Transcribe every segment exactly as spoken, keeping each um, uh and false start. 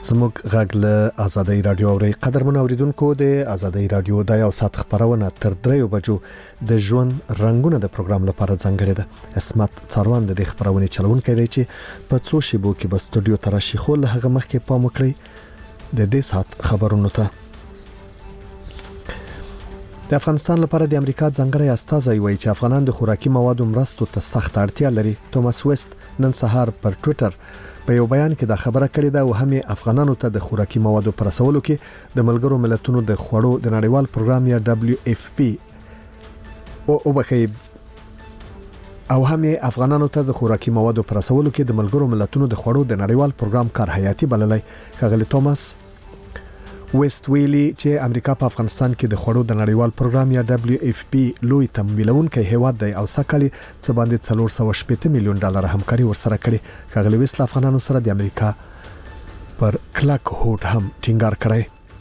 زموږ غږ له آزادۍ رادیو اوري قدرمن اوریدونکو د آزادۍ رادیو د یو ساعت خبرونه تر دریو بجو د ژوند رنگونه د پروګرام لپاره ځانګړي ده. اسمت څاروان د خبرونه چلونکي دی چې په څو شیبو کې په استودیو تراشي خو له هغه مخکې پام وکړئ د دې ساعت خبرونو ته. د افغانستان لپاره د امریکا ځانګړی استازی وایي چې افغانان د خوراکي موادو مرستو ته سخت اړتیا لري. توماس ویست نن سهار پر ټوئیټر په یو بیان کې دا خبره کړې ده او هم افغانانو ته د خوراکي موادو پر رسولو کې د ملګرو ملتونو د خوړو د نړیوال پروګرام یا دبليو اف پی او او بخې او هم افغانانو ته د خوراکي موادو پر رسولو کې د ملګرو ملتونو د خوړو د نړیوال پروګرام کار حیاتي بللی. ښاغلی توماس ویست ویلي چې امریکا په افغانستان کې د خوړو د نړیوال پروګرام یا دبليو اف پی لوی تمویلونکی هیواد دی او سکهلی څه باندې څلور سوه شپږ میلیون ډالر همکاري ورسره کړې. ښاغلی ویست افغانانو سره د امریکا پر کلک هوډ هم ټینګار کړی.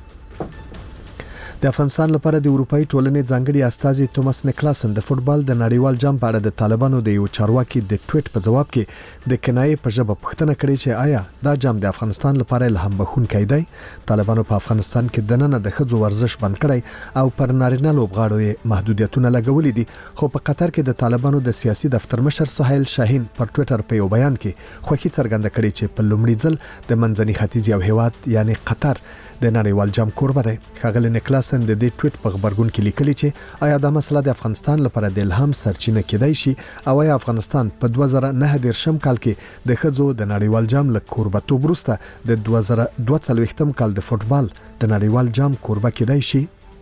د افغانستان لپاره د اروپאי ټولنې ځانګړي استازي توماس نیکلاسن د فوتبال د نړیوال جام په اړه د طالبانو د یو چارواکي د ټویټ په جواب کې د کنایې په ژبه پوښتنه کړې چې آیا دا جام د افغانستان لپاره الهام بخښونکی دی. طالبانو په افغانستان کې د نن د ښځو ورزش بند کړی او پر نارینه لوبغاړو محدودیتونه لګولې دي. خو په قطر کې د طالبانو د سیاسي دفتر مشر سهیل شاهین پر ټویټر په یو بیان کې خوښي څرګنده کړې چې په لومړي ځل د منځني ختیځ یو هیواد یعنی قطر د نړیوال جام کوربه دی. ښاغلی نیکلاسن د دې ټویټ په خبرګون کې لیکلي چې آیا دا مسله د افغانستان لپاره د الهام سرچینه کېدای شي او آیا افغانستان په دوه زره نهه دیرشم کال کې د ښځو د نړیوال جام له کوربتوب وروسته د دوه زره دوه څلوېښتم کال د فوتبال د نړیوال جام کوربه کېدای شي.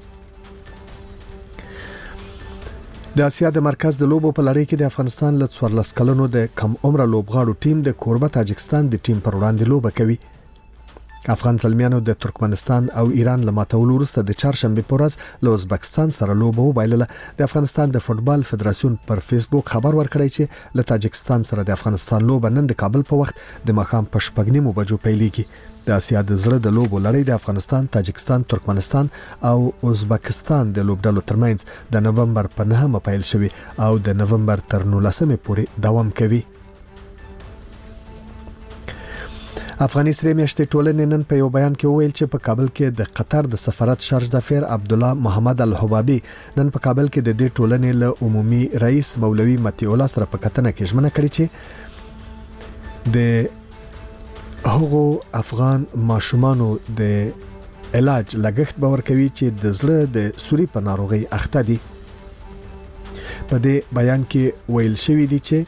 د اسیا د مرکز د لوبو په لړۍ کې د افغانستان له څوارلس کلنو د کم عمره لوبغاړو ټیم د کوربه تاجکستان د ټیم پر وړاندې لوبه کوي. افغان زلمیانو د ترکمنستان او ایران له ماتولو وروسته د چهارشنبه په ورځ له ازبکستان سره لوبه وبایلله. د افغانستان د فوتبال فدراسیون پر فیسبوک خبر ورکړی چې له تاجکستان سره د افغانستان لوبه نن د کابل په وخت د ماښام په شپږ نیمو بجو پیلېږي. د اسیا د زړه د لوبو لړۍ د افغانستان، تاجکستان، ترکمنستان او ازبکستان د لوبډلو ترمنځ د نومبر په نهمه پیل شوی او د نومبر تر نولسمې پورې دوام کوي. افغاني سره میاشتې ټولنې نن په یو بیان کې وویل چې په کابل کې د قطر د سفارت شارج دافیر عبد الله محمد الحبابي نن په کابل کې د دې ټولنې له عمومي رئیس مولوي متی الله سره په کتنه کې ژمنه کړې چې د هغو افغان ماشومانو د علاج لګښت باور کوي چې د زړه د سوري په ناروغي اخته دي. په دې بیان کې ویل شوی دی چې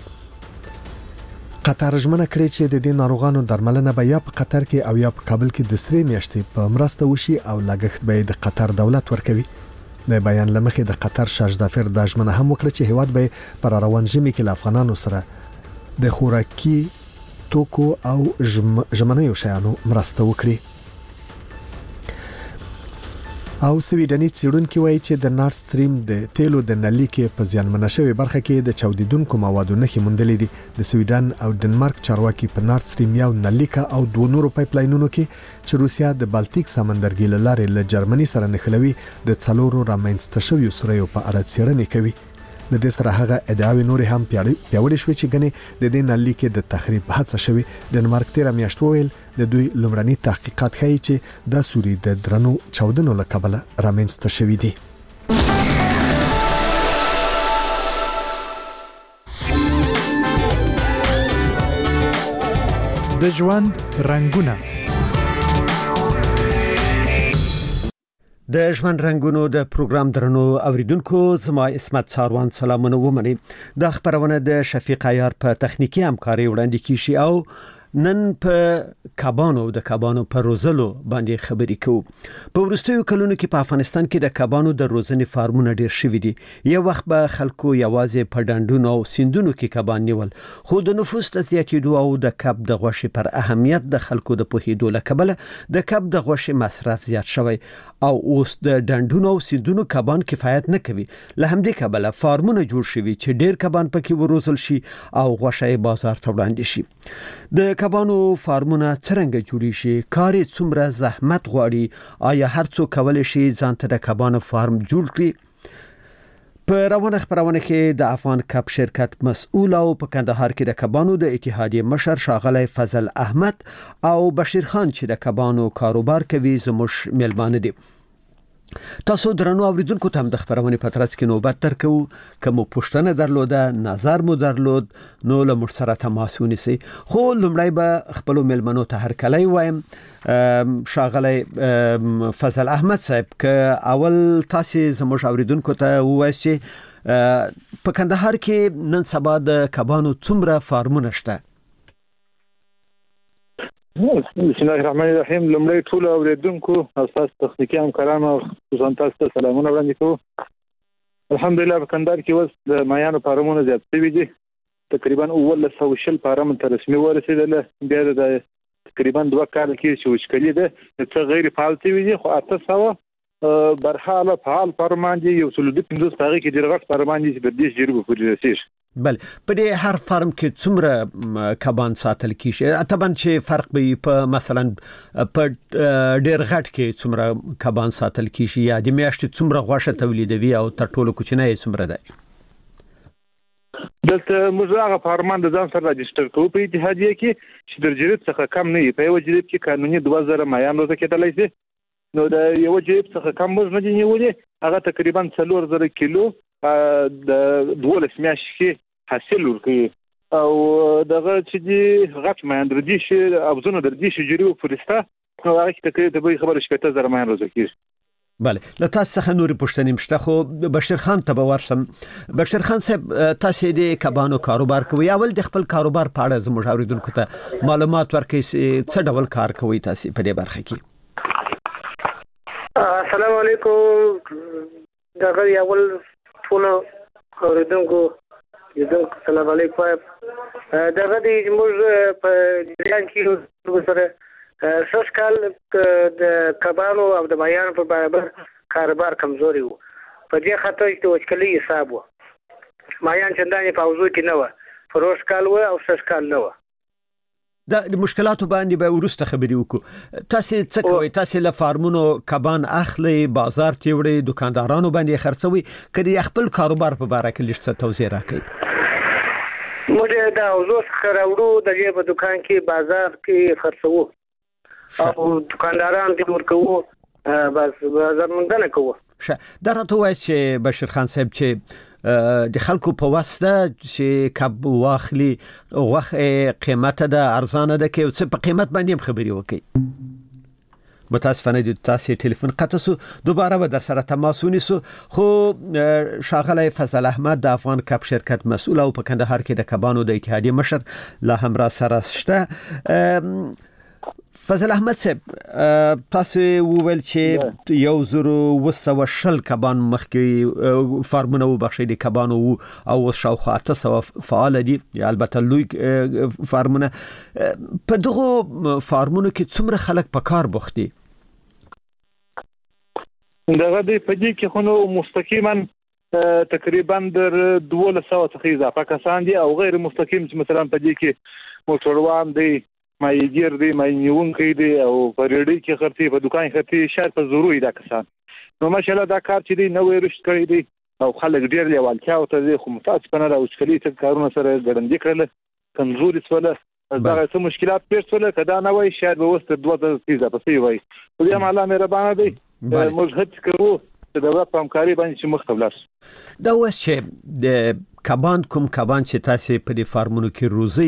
قطر ژمنه کړې چې د دې ناروغانو درملنه به یا په قطر کې او یا په کابل کې د سری میاشتې په مرسته وشي او لګښت به د قطر دولت ورکوي. د بیان لمخې د قطر شارج دافیر د ژمنه هم وکړه چې هیواد به پر روان ژمي کې له افغانانو سره د خوراکي توکو او ژمنیو شیانو مرسته وکړي. او سویډني څېړونکي وایي چې د نارت سټریم د تیلو د نلۍ کې په زیانمنه شوې برخه کې د چاودیدونکو موادو نښې موندلې دي. د سویډن او ډنمارک چارواکي په نارت سټریم یو نلۍ او دوه نورو پایپ لاینونو کې چې روسیا د بالټیک سمندرګي له لارې له جرمني سره نښلوي د څلورو رامنځته شویو سوریو په اړه څېړنې کوي. له دې سره هغه ادعاوې نورې هم پیاوړې شوې چې ګنې د دې نلۍ کې د تخریب هڅه شوې. ډنمارک تیره میاشت وویل د دوی لومړني تحقیقات ښیي چې دا سوري د درنو چاودنو له کبله رامنځته شوي دي. د ژوند رنگونه د ژوند رنگونو د پروګرام درنو اوریدونکو زما اسمت څاروان سلامونه ومني. د خبرونه د شفیق عیار په تخنیکی همکاري وړاندې کیږي او نن په کبانو د کبانو په روزلو باندې خبرې کوو. په وروستیو کلونو کې په افغانستان کې د کبانو د روزنې فارمونه ډېر شوي دي. یو وخت به خلکو یوازې په ډنډونو او سیندونو کې کبان نیول، خو د نفوس د زیاتېدو او د کب د غوښې پر اهمیت د خلکو د پوهېدو له کبله د کب د غوښې مصرف زیات شوی او اوس د ډنډونو او سیندونو کبان کفایت نه کوي. له همدې کبله فارمونه جوړ شوي چې ډېر کبان پکې وروزل شي او غوښه یې بازار ته وړاندې شي. د کبانو فارمونه څنګه جوړی شي؟ کار څومره زحمت غواړي؟ آیا هر څوک کولای شي ځان ته د کبانو فارم جوړ کړي؟ په روانه خبرونه کې د افغان کپ شرکت مسؤل او په کندهار کې د کبانو د اتحادیې مشر ښاغلی فضل احمد او بشیر خان چې د کبانو کاروبار کوي زموږ میلمانه دي. تاسو درنو اوریدونکو ته هم د خبرونه په ترڅ کې نوبت درکو کوم پوښتنه درلوده نظر مو درلود نو له موږ سره تماس ونیسئ. خو لومړی به خپل میلمنو ته هر کله وایم ښاغلی فضل احمد صاحب که اول تاسو زموږ اوریدونکو ته ووایئ چې په کندهار کې نن سبا د کبانو څومره فارمونه شته؟ بسم الله الرحمن الرحیم. لمړی ټول اوریدونکو او تاسو تخنیکی همکارانو خصوصا تاسو ته سلامونه وړاندې کوم. الحمدلله په کندهار کې اوس د مایانو فارمونه زیات شوي دي. تقریبا اوولس سوه شل فارم ته رسمي ورسېدل. بیا د تقریبا دوه کال کې چې وشکلي ده څه غیر فعال شوي دي خو اته سوه برحاله فعال فارمان دي. یو څلور پنځوس هغې کې ډېر غټ فارمان دي چې په دېرش جریبو پورې رسېږي. بل په دې هر فارم کې څومره کبان ساتل کیږي؟ طبعا چې فرق به په مثلا په ډېر غټ کې څومره کبان ساتل کیږي یا د میاشتې څومره غوښه تولیدوي او تر ټولو کوچنی څومره دی؟ دلته موږ هغه فارمان د ځان سره راجستر کوو په اتحادیه کې چې د جریب څخه کم نه وي. په یو جریب کې قانوني دوه زره مایان روزه کېدلی شي. نو د یو جریب څخه کم موږ نه دي نیولې. هغه تقریبا څلور زره کیلو د دولس میاشتې کې حاصل ورکوي او دغه چې دی غټ مایان در دي شي ابزونه در دي شي جریب پرستا نو هغه کې تقریبا به خبره شپږ زره مایان روزه کېږي. بله له تاسو څخه نورې پوښتنې مشته خو بشیر خان ته به ورشم. بشیر خان صاحب تاسو د کبانو کاروبار کوي. اول د خپل کاروبار په اړه زموږ اوریدونکو ته معلومات ورکړئ څه ډول کار کوي تاسو په دې برخه کې؟ السلام علیکم. دغه یول ټول اوریدونکو یو سلام علیکم. دغه د موږ په جریان کې سره سس کال د کبانو او د مایانو په برابر کاروبار کمزوري وو. په دې خاطر چې د وچکلي حساب وو. مایان چندانې په اوضاع کې نه وو. فروش کال وو او سس کال نه وو. د مشکلاتو باندې به ورسته خبرې وکړو. تاسو څه کوئ؟ تاسو له فارمونو کبان اخلي بازار ته وړي دکاندارانو باندې خرڅوي کړي خپل کاروبار په اړه کې لږ څه توضیح راکړئ. موږ د اوضاع څخه راوړو د دې په دکان کې بازار کې خرڅوو او دکانداران ته ورکوو بس بازار مونږ نه کوو. ښه دا راته وایي چې بشیر خان صاحب چې د خلکو په واسطه چې کب واخلي غوښه قیمته ده ارزانه ده کې څه په قیمت باندې خبري وکړي. متاسفانه د تاسو ټلیفون قطع سو. دوباره به در سره تماس ونیسو. خو ښاغلی فضل احمد د افغان کپ شرکت مسؤل او په کندهار کې د کبانو د اتحادیې مشر لا هم را سره شته. فضل احمد صاحب تاسو وویل چې یو زرو وسو شل کبان مخکې فارمونه وبخښي د کبانو او شاوخوا اته سوه فعال دي البته لوی فارمونه. په دغه فارمونو کې څومره خلک په کار بوخت دي؟ دغه د پدې کې خو نو مستقیما تقریبا در دولس سوه څخه اضافه کسان دي او غیر مستقیم چې مثلا پدې کې موټروان دي مایګر دی ماینیونکي دی او په ریډي کې خرڅي په دکان خرڅي شاید په ضروري دا کسان. نو ماشاءالله دا کار چې دی نوې رشد کړی دی او خلک ډیر لیوالتیا او ته خو متاسفانه دا وشکلي څه کارونه سره ګړندې کړل کمزوري سوله دا څه مشکلات پیښ شول کدا نه وای شاید به وست دوه تیزه پسې وای. خو دې الله مهربانه دی موږ هڅه کوو چې د وخت همکاري باندې چې مخ ته ولاړ. دا اوس چې د کبان کوم کبان چې تاسو په دې فارمونو کې روزي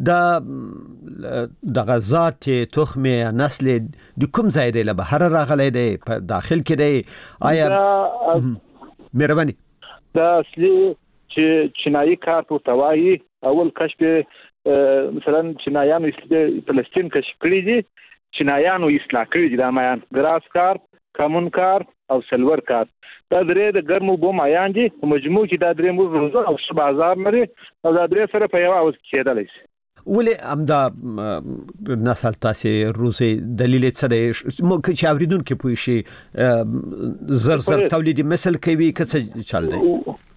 دا د غزات تخم نسل د کوم ځای دی له بهر راغلی دی په داخل کې دی آیا مهرباني دا اصلي چې چینایي کار په توایي اول کشف مثلا چینایانو فلسطین کشف کړی دي چینایانو اصلاح کړی دي دا مایان ګراس کار کامون کار او سلور کار دا درې د ګرمو بو مایان دي په مجموع کې دا درې موږ روزه او بازار لري او دا درې سره په یو اوس کېدلی شي. ولې امدا نسل تاسو روزي دلیل څه دی چې اوریدونکو پوه شي زر زر تولیدي مثل کوي کڅ چل دی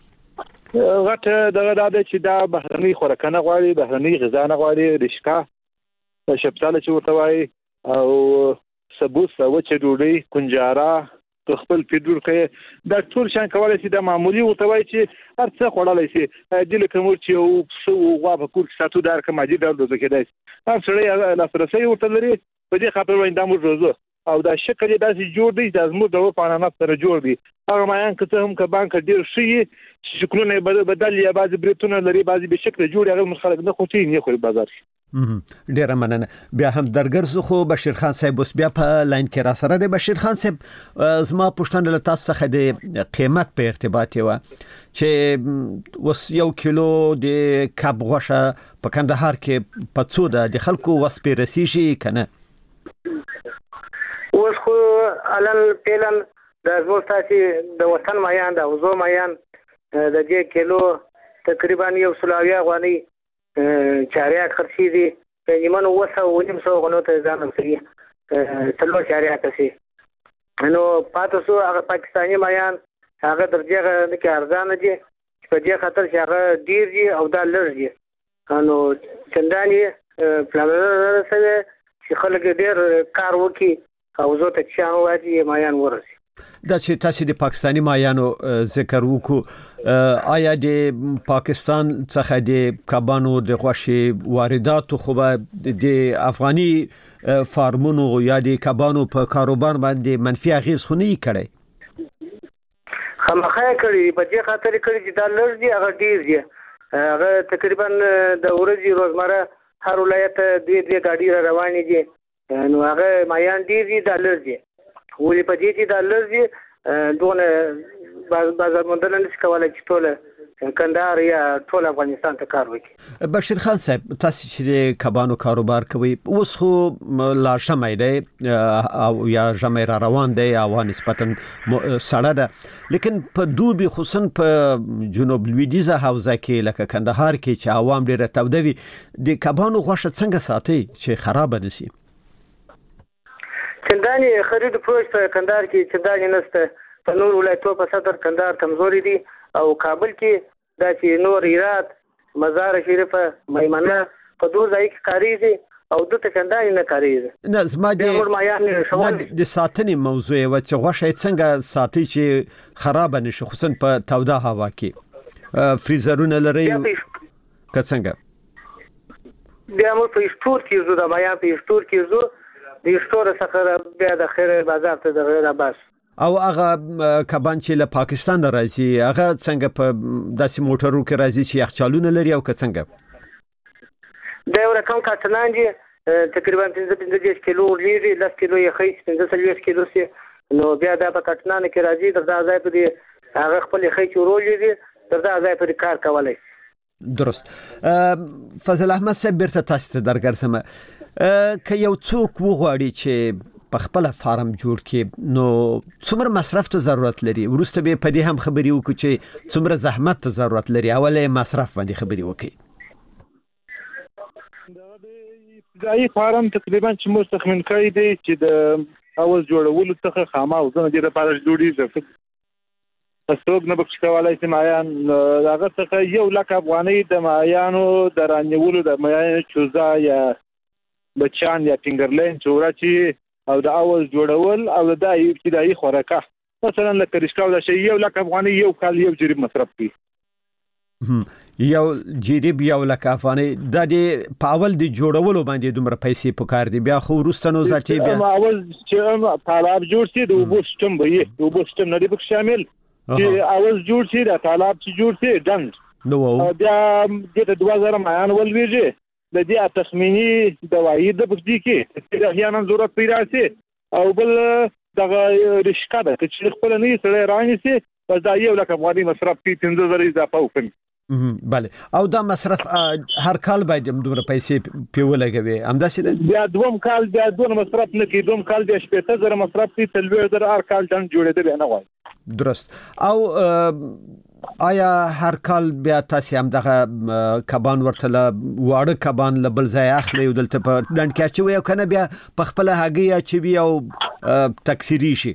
غټ دغه د چې دا بهرني خوراکانه غواړي بهرني غذا نه غواړي رشکا شپتاله چې ورته وایي او سبوس او چې ډوډۍ کنجارا خپل پیډور کوي دا ټول شان کولای شي د معمولی وتوي چې هر څه خړلای شي د لکه مور چې او څو غوا په کور کې ساتو دار کوم دي ډول د کېدای هر سړی لاسرسي ورته لري په دې خاطر وایي دا موږ روزو او دا شکل داسې جوړ دی د زموږ د پانانات سره جوړ دی هغه مایان که هم که بانک ډیر شي چې شکلونه بدل یا بعض بریتونه لري بعض به شکل جوړ هغه مخالف نه خوتي نه خو بازار شي ډیره مننه بیا هم درګرځو خو بشیر خان صاحب اوس بیا په لاین کې را سره دی بشیر خان صاحب زما پوښتنه له تاسو څخه د قیمت په ارتباط یو چې وس یو کیلو د کب غوښه په کندهار کې په څو ده د خلکو وس پیرسي شي کنه اوس خو علل پیلن د زوستاسي د وطن مایان د وزو مایان د دې کیلو تقریبا یو سلاویا غواني چاریا خرچي دي په نیمه وسه ونیم سو غنو ته ځان کوي تلو چاریا تاسي نو پاتو هغه پاکستاني مایان هغه درجه نه کې ارزان دي په دې خاطر چې هغه ډیر دي او دا لږ دي نو چنداني پلان سره چې خلک ډیر کار وکي او زه ته چې واجی مایان ورسي دا چې تاسو د پاکستاني مایانو ذکر وکړو آیا د پاکستان څخه د کبانو د غوښې واردات خو د افغاني فارمونو یا د کبانو په کاروبار باندې منفي اغیز خو نه کړي خامخا کړي په دې خاطر کړي چې دا لږ دي هغه ډیر دي هغه تقریبا د ورځې روزمره هر ولایت دوی دوی ګاډي روانې دي نو هغه مایان ډیر دي دا لږ دي ولې په دې چې دا لږ دي دونه بازار موندل نشي کولای چې ټول کندهار یا ټول افغانستان ته کار وکړي بشیر خان صاحب تاسو چې کبانو کاروبار کوي اوس خو لا شمه دی او یا جمع را روان دی او نسبتا سړه ده لیکن په دوبي خصوصا په جنوب لویدیزه حوزه کې لکه کندهار کې چې عوام ډیره تودوي د کبانو غوښه څنګه ساتي چې خراب نشي چنداني خرید فروش په کندهار کې چنداني نشته په نور ولایتونو په صدر کندهار کمزوري دي او کابل کې دا چې نور هرات مزار شریفه میمنه په دوه ځای کې کاریږي او دته چنداني نه کاریږي نه زما د د ساتنې موضوع و چې غوښه څنګه ساتي چې خراب نشي خصوصا په توده هوا کې فریزرونه لري که څنګه بیا موږ په استور کې زو د مایا په استور کې زو د استور څخه بیا د خیر بازار ته د غیر بس او هغه کبان چې له پاکستان راځي هغه څنګه په داسې موټرو کې راځي چې یخچالونه لري او که څنګه دا یو رقم کارتنان دي تقریبا پنځه پنځه کیلو لري لس کیلو یې خیس پنځه سلويس کیلو سي نو بیا دا په کارتنان کې راځي د ځای په دې هغه خپل خیس ورولې دي د ځای په کار کولای درست فضل احمد صاحب بیرته تاسو ته درګرځم که یو څوک وغواړي چې په خپل فارم جوړ کړي نو څومره مصرف ته ضرورت لري ورسته به په دې هم خبري وکړي چې څومره زحمت ته ضرورت لري اوله مصرف باندې خبري وکړي دا ای فارم تقریبا چې مستخمن کړی دی چې د اول جوړولو څخه خامہ او زنه د لپاره جوړیږي تاسو نه بخښ کولای چې مایان هغه څخه یو لک افغانۍ د مایانو د رانیولو د مایان چوزا یا بچان یا ټینګرلین چورچی او د اول جوړول او د ابتدایي خوراکه مثلا لکه رښکاو د شی یو لک افغانۍ یو کال یو جریب مصرف کی یو جریب یو لک افغانۍ د پاول د جوړولو باندې دومره پیسې پکار دي بیا خو ورستنو ځاتې بیا اول چې طالب جوړ شي د وبو سیستم به د وبو سیستم نه دی شامل چې اول جوړ شي د طالب چې جوړ شي ډنګ نو بیا د دوه زره مایان ولويږي د دې تخمینی دوايي د بخدي کې د احیانا ضرورت پیدا شي او بل دغه رشکا ده چې خپل نه سره راني سي بس دا یو لکه افغاني مصرف په پنځه زره اضافه وکړي بله او دا مصرف هر کال باید دومره پیسې پیولګوي همداسې بیا دوم کال بیا دوه مصرف نه کی دوم کال بیا شپږ زره مصرف کی تلوي زره هر کال ځان جوړېدل نه وای درست او آیا هر کال بیا تاسو هم دغه کبان ورته واړه کبان له بل ځای اخلي او دلته په ډنډ کې اچوي او کنه بیا په خپل هګي اچوي او تکثیری شي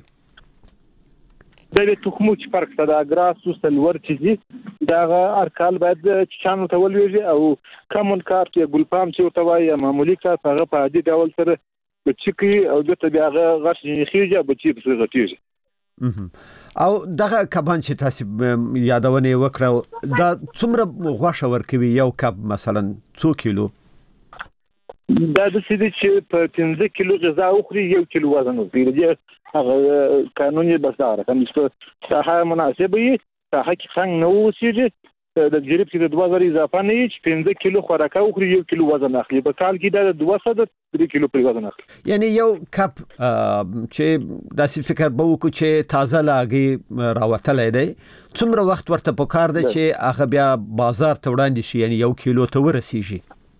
د تخمو چې فرق ته د اګراس وسلور چې دا هر کال باید چانو ته ولويږي او کمون کار کې ګلپام چې وتوای معمولی کار هغه په عادي ډول سره بچی او دته بیا هغه غش نه خيږي بچی په غټیږي او دغه کبان چې تاسو یادونه وکړه دا څومره غوښه ورکوي یو کب مثلا څو کیلو دا د سړي چې په پنځه کیلو غذا اخري یو کیلو وزن ورکوي دا هغه قانوني بساره کوم چې ساحه مناسبه وي ساحه کې څنګه نو وسیږي د جریب کې د دوه زره اضافه نه چې پنځه کیلو خوراک او یو کیلو وزن اخلي په کال کې د دوه سوه درې کیلو پر وزن اخلي یعنی یو کپ چې داسې فکر به وکړو چې تازه لاګي راوتلې دی څومره وخت ورته پکار دی چې هغه بیا بازار ته وړاندې شي یعنی یو کیلو ته ورسیږي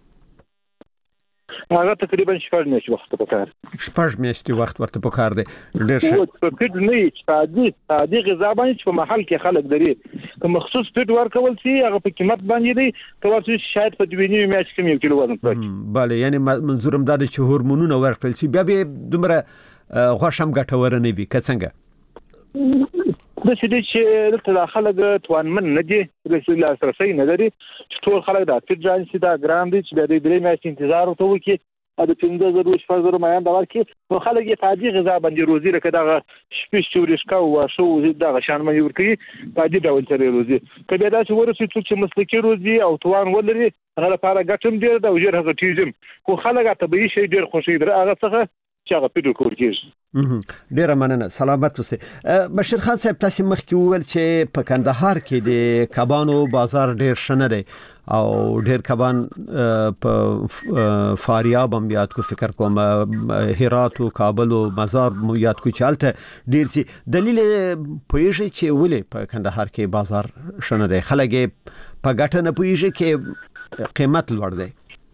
هغه تقریبا شپږ میاشتې وخت پکار شپږ میاشتې وخت ورته پکار دی ډېر ښه په پیډ نه چې عادي عادي غذا باندې په محل کې خلک دري که مخصوص پیډ ورکول شي هغه په قیمت باندې دی که ورته شاید په دوه نیمه میاشتې کې یو کیلو وزن پاتې bale یعنی منظورم دا دی چې هورمونونه ورکړل شي بیا به دومره غوښم ګټور نه وي که څنګه د سړي چې د خلک توانمن نه دي رسول الله سره نه لري چې ټول خلک دا فټ ځان سي دا ګرام دي چې د درې میاشتې انتظار وکړي وکړي د پنځه زره شپږ زره میان دا ورکړي نو خلک یې فادي غذا باندې روزي لکه دا شپږ شورشکا او شو دا شان مې ورکړي فادي ډول سره روزي کله دا چې ورسې چې مسلکي روزي او توان ولري هغه لپاره ګټم ډیر دا وجر هغه تیزم خو خلک طبيعي شي ډیر خوشي در هغه څه چې هغه پیډو کول کېږي ډیره مننه سلامت اوسئ بشیر خان صاحب تاسو مخکې وویل چې په کندهار کې د کبانو بازار ډیر شنه دی او ډیر کبان په فاریاب هم یاد کو فکر کوم هرات او کابل او مزار مو یاد کو چالته ډیر سي دلیل پوهیږي چې ولې په کندهار کې بازار شنه دی خلک په ګټه نه پوهیږي کې قیمت لوړ دی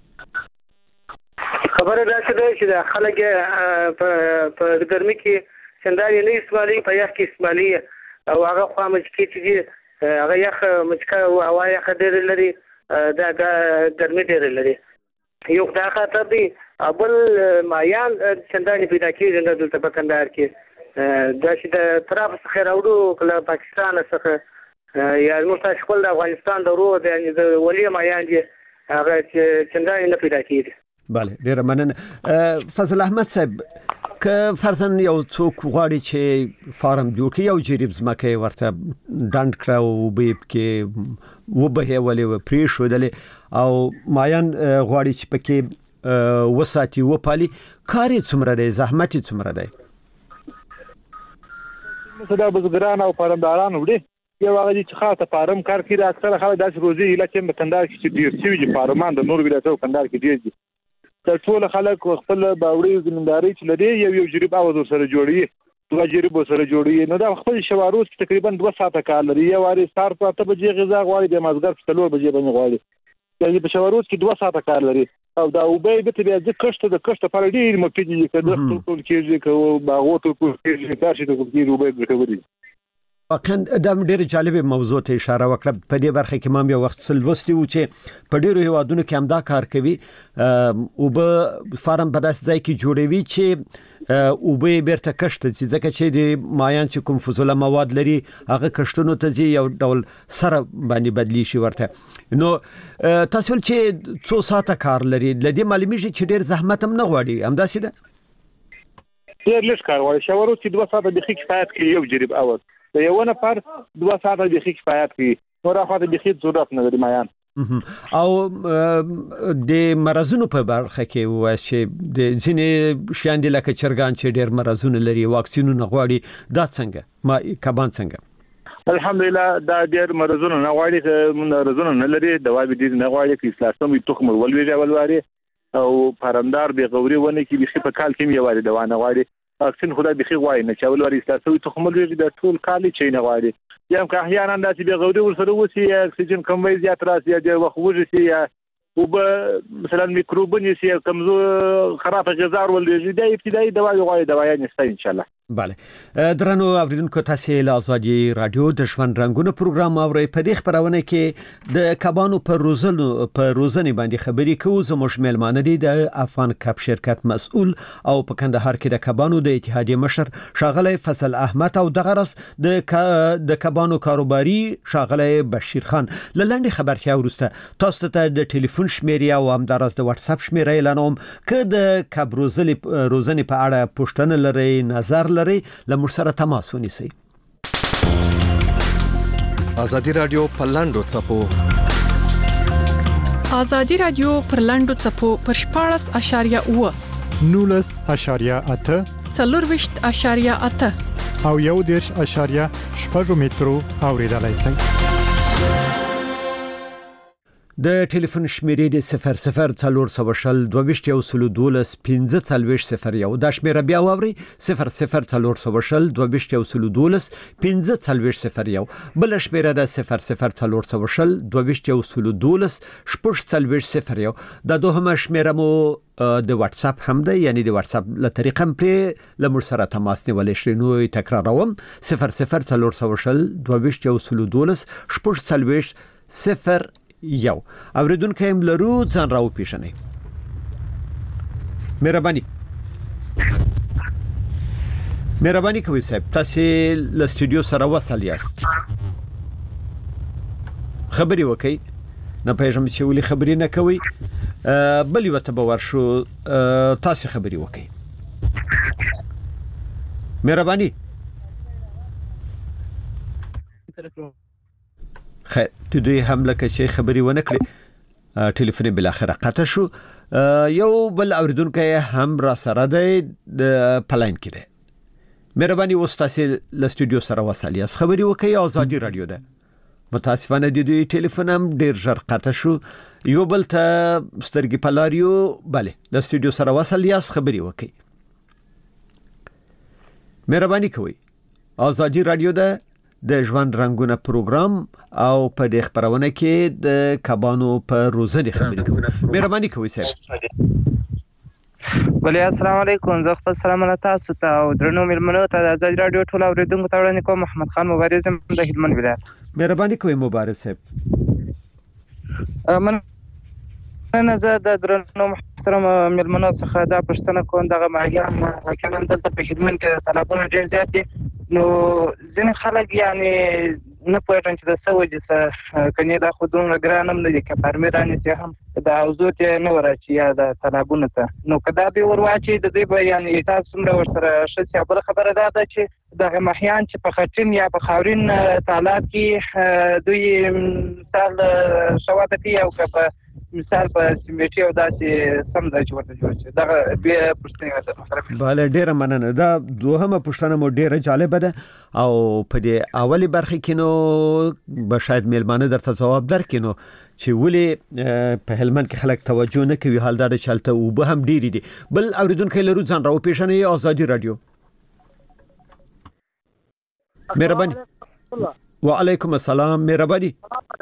خبره دا چې د خلک په په ګرمي کې څنګه نه استعمالي په یخ کې استعمالي او هغه خو مچکي چې هغه یخ مچکا او هوا یخ ډېر لري دا ګرمي ډېر لري یو دا خاطر دی ابل مایان څنګه پیدا کیږي د دلته په کندهار کې دا چې د طرف څخه راوړو کله پاکستان څخه یا مستقبل د افغانستان د روه د ولي مایان دي هغه څنګه نه پیدا کیږي bale ډیره مننه فضل احمد صاحب که فرضاً یو څوک غواړي چې فارم جوړ کړي یو جریب زمکه ورته ډند کړو به کې وبه ولې پرې شو دل او مایان غواړي چې پکې وساتي و پالي کاری څومره دی زحمت څومره دی دا بزګران او فارمداران وړي یو هغه چې خاصه فارم کار کوي اکثر خلک داسې روزي علاقې په کندهار کې ډیر شي چې فارمان د نور ولایتونو کندهار کې ډیر دي تر ټول خلک خپل باوري زمینداري چې لري یو یو جریب اواز سره جوړي دوه جریب سره جوړي نو دا خپل شواروز کې تقریبا دوه ساعته کار لري یو واري سار په اته بجې غذا غواړي د مازګر په څلور بجې باندې غواړي یعنی په شواروز کې دوه ساعته کار لري او دا وبې به ته د کښته د کښته پر ډیر مکیږي کله ټول کېږي کو باغو ته کېږي تاسو ته کېږي وبې ګټوري واقعا دا ډېر جالب موضوع ته اشاره وکړه په دې برخه کې مام یو وخت سلوستي و چې په ډېرو هیوادونو کې هم دا کار کوي او به فارم په داسې ځای کې جوړوي چې او به بیرته کښته چې ځکه چې د مایان چې کوم فضوله مواد لري هغه کښتونو ته ځي یو ډول سره باندې بدلی شي ورته نو تاسو چې څو ساعته کار لري لدې معلومیږي چې ډېر زحمت هم نه غواړي همداسې ده ډېر لږ کار غواړي شاورو چې دوه ساعته د خې کفایت کوي یو جریب اول د یو نفر دوه ساعته د خې کفایت کوي نور هغه د خې ضرورت نه لري مایان او د مرزونو په برخه کې و چې د ځینې شاندې لکه چرګان چې ډېر مرزونه لري واکسینونه غواړي دا څنګه ما کبان څنګه الحمدلله دا ډېر مرزونه نه غواړي مرزونه نه لري دوا به دې نه غواړي چې اسلام تخم ولوي ولواري او پرندار به غوري ونه کې بخي په کال کې یواري دوا نه غواړي اکسین خدای بخي غواړي نه چې ولوري اسلام تخم ولوي د ټول کال چې نه غواړي یم که احیانا داسې به غوړي ورسره وسی اکسیجن کموي زیات راسي یا د وخت وځي یا او به مثلا میکروبونه سي کمزور خراب غذا ولې د ابتدایي دوا غواړي دوايا نشته ان شاء الله bale درنو اوریدونکو تاسو له ازادي رادیو د ژوند رنگونو پروګرام اورئ په دې خبرونه کې د کبانو پر روزنو پر روزنې باندې خبرې کوو زموږ مېلمانه دي د افغان کب شرکت مسؤل او په کندهار کې د کبانو د اتحادیه مشر شاغله فضل احمد او د غرس د د کبانو کاروباري شاغله بشیر خان لاندې خبرتیا ورسته تاسو ته د ټلیفون شمیره او همدارس د واتس اپ شمیره اعلانوم که د کب روزنې روزنې په اړه پوښتنه لرئ نظر لري لمر سره تماس ونیسئ. ازادي رادیو پلاندو چپو ازادي رادیو پرلاندو چپو پر شپاړس اشاریه اوه نولس اشاریه اته څلورویشت اشاریه اته او یو دیرش اشاریه شپږ مترو اوریدلای شئ. د ټلیفون شمیرې د صفر صفر څلور سوه شل دوه ویشت یو سلو دولس پنځه څلوېښت صفر یو. دا شمیره بیا واورئ صفر صفر څلور سوه شل دوه ویشت یو سلو دولس پنځه څلوېښت صفر یو. بل شمیره د صفر صفر څلور سوه شل دوه ویشت یو سلو دولس شپږ څلوېښت صفر یو. دا دوهمه شمیره مو د واتس اپ هم ده، یعنی د واتس اپ له طریقه هم پرې له موږ سره تماس نیولی شئ. نو تکراروم صفر صفر څلور سوه شل دوه ویشت یو سلو دولس شپږ څلوېښت صفر یو. اوریدونکو هم لرو، ځان راو پیژنئ. مهرباني مهرباني کوئ صاحب، تاسو له سټوډیو سره وصل یاست، خبري وکئ. نه پېژم چې ولې خبري نه کوي. بل یو ته باور شو، تاسو خبري وکئ. مهرباني. خیر ته دوی هم لکه چې خبري ونه کړې، ټلیفون بل اخره قطع شو. یو بل اوریدونکو هم را سره دی د پلاین کې دی. مهرباني اوس تاسو له سټوډیو سره وصل یاست، خبري وکئ. ازادي رادیو ده. متاسفانه د دوی ټلیفون هم ډیر ژر قطع شو. یو بل ته سترګې پلاریو، bale د سټوډیو سره وصل یاست، خبري وکئ. مهرباني کوئ. ازادي رادیو ده د ژوند رنگونه پروګرام او په دې خبرونه کې د کبانو په روزنې خبرې کوي. مهرباني کوئ صاحب. بله السلام علیکم. زه خپل سلامونه تاسو ته او درنو مېلمنو ته د ازادي رادیو ټول اوریدونکو ته وړاندې کوم. محمد خان مبارز یم د هلمند ولایت. مهرباني کوئ مبارز صاحب. من زه د درنو محترم مېلمنو څخه دا پوښتنه کوم، دغه ماهیان حقیقتا دلته په هلمند کې طلبونه ډېر زیات دي. نو ځینې خلک یعنی نه پوهېږم چې د څه وجې څه کنې دا خو دومره ګران هم نه دي که فارمي رانیسي هم د حوزو ته نه ورأچي یا د تالابونو ته. نو که دا به ور واچي د دوی به یعنې تاسو څومره ورسره ښه سي. بله خبره دا ده چې دغه ماهیان چې په خټین یا په خاورین تالاب کې دوی مثال ښه وده کوي او که په مثال په سیمټي او داسې سم ځای چې ورته جوړ شي. دغه بیا پوښتنه ده. بله ډیره مننه. دا دوهمه پوښتنه مو ډیره جالبه ده او په دې اولی برخه کې نو به شاید میلمانه درته ځواب درکړي نو چې ولې په هلمند کې خلک توجه نه کوي. حال دا چې هلته اوبه هم ډیرې دي. بل اوریدونکو لرو، ځان راو پیژنئ. ازادي رادیو. مهرباني. وعلیکم السلام. مهرباني.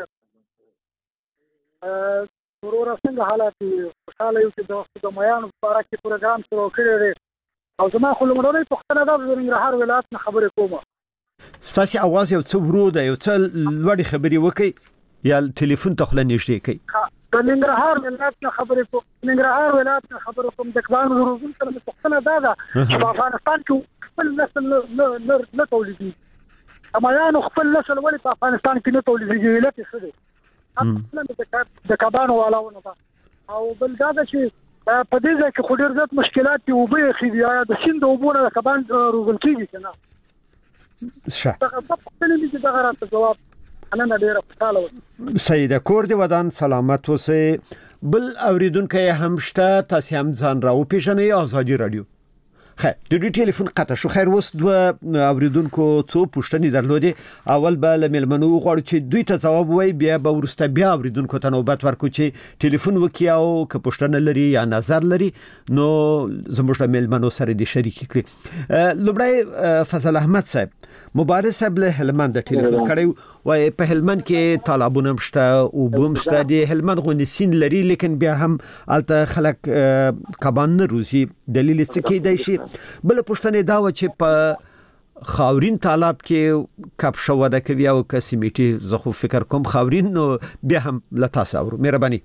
ورور څنګه حالات خوشاله یو چې د وخت د میانو په اړه کې پروګرام شروع کړی دی او زما خو لومړنۍ پوښتنه دا د ننګرهار ولایت نه خبرې کوم. ستاسو اواز یو څه ورو دی، یو څه لوړې خبرې وکړئ یا ټلیفون ته خله نږدې کړئ. د ننګرهار ولایت نه خبرې کوم. ننګرهار ولایت نه خبرې کوم. د کبانو د روزنې سره مې پوښتنه دا ده چې په افغانستان کې خپل نسل نه تولیدېږي. میانو خپل نسل ولې په افغانستان کې نه تولیدېږي؟ علت یې څه دی؟ د کبانو والاونه ده. او بل دا ده چې په دې ځای کې خو ډېر زیات مشکلات دي. اوبه یخې دي. آیا د سیند د اوبو نه د کبان روزل کېږي که نه؟ ښه. دغه څه پوښتنې دي چې دغه راته جواب مننه. ډېره خوشحاله وم. صحیح ده. کور دې ودان سلامت اوسئ. بل اوریدونکی هم شته، تاسو هم ځان راوپېژنئ. ازادي رادیو. خیر د دې ټلیفون قطع شو. خیر اوس دوه اوریدونکو څو پوښتنې درلودې. اول به له مېلمنو وغواړو چې دوی ته ځواب ووایي، بیا به وروسته بیا اوریدونکو ته نوبت ورکړو چې ټلیفون وکړي او که پوښتنه لري یا نظر لري نو زموږ له مېلمنو سره دې شریک کړي. لومړی فضل احمد صاحب، مبارز صاحب له هلمند ټلیفون کړی وای په هلمند کې طالبونه مشته او بوم شته. د هلمند غونډې سین لري لیکن بیا هم الته خلک کبان نه روزي. دلیل څه کې دی شي؟ بل پوښتنه دا و چې په خاورین طالب کې کب شو ده کوي او کسمیټي زه خو فکر کوم خاورین نو بیا هم لتا ساورو. مهرباني.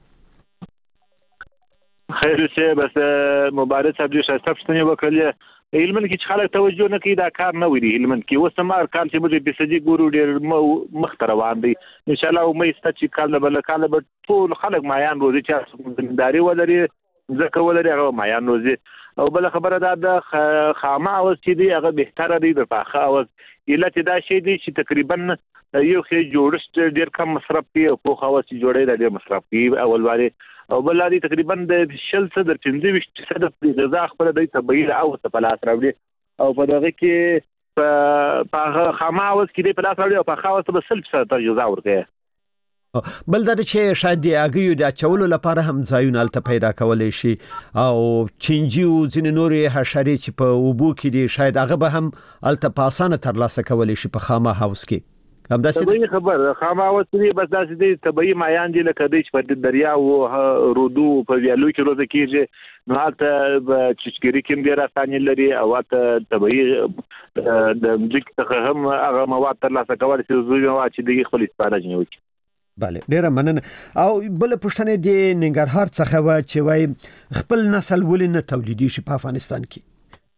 خیر شه بس مبارز صاحب دې شاسته پوښتنه وکړه. هلمند کې چې خلک توجه نه کوي دا کار نه وي. هلمند کې اوس هم هر کال چې موږ د سجي ګورو ډېر مخ ته روان دي. ان شاء الله مې ست چې کال بل کال به ټول خلک مایان روزي چې زمینداری ولري ځکه ولري هغه مایان روزي. او بل خبره دا د خامه او چې دی هغه بهتره دی د پاخه او علت دا شی دی چې تقریبا یو خې جوړښت ډیر کم مصرف کوي او خو خواص جوړې د ډیر مصرف کوي اول واره او بل لري تقریبا د شل څخه د پنځه ویشت څخه د غذا خپل د طبيعي او په لاس راوړي او په دغه کې په خامه او کې د په لاس راوړي او په خواص به سل څخه غذا ورکوي. بل دا چې شاید د اګیو د چولو لپاره هم ځایونه الته پیدا کولای شي او چینجیو ځین نورې حشرې چې په اوبو کې دي شاید هغه به هم الته په اسانه ترلاسه کولای شي په خامه هاوس کې هم دا څه خبر خامه هاوس کې بس داسې دي طبيعي مایان دي لکه د په دریا او رودو په ویالو کې روزه کېږي نو هلته چشګری کې ډیر اسانه لري او ته طبيعي د مځک څخه هم هغه مواد ترلاسه کولای شي زوی مواد چې د خپل استفاده جوړوي. بله ډیره مننه. او بل پښتنه د ننګرهار څخه و چې وای خپل نسل ولې نه تولیدي شي په افغانستان کې؟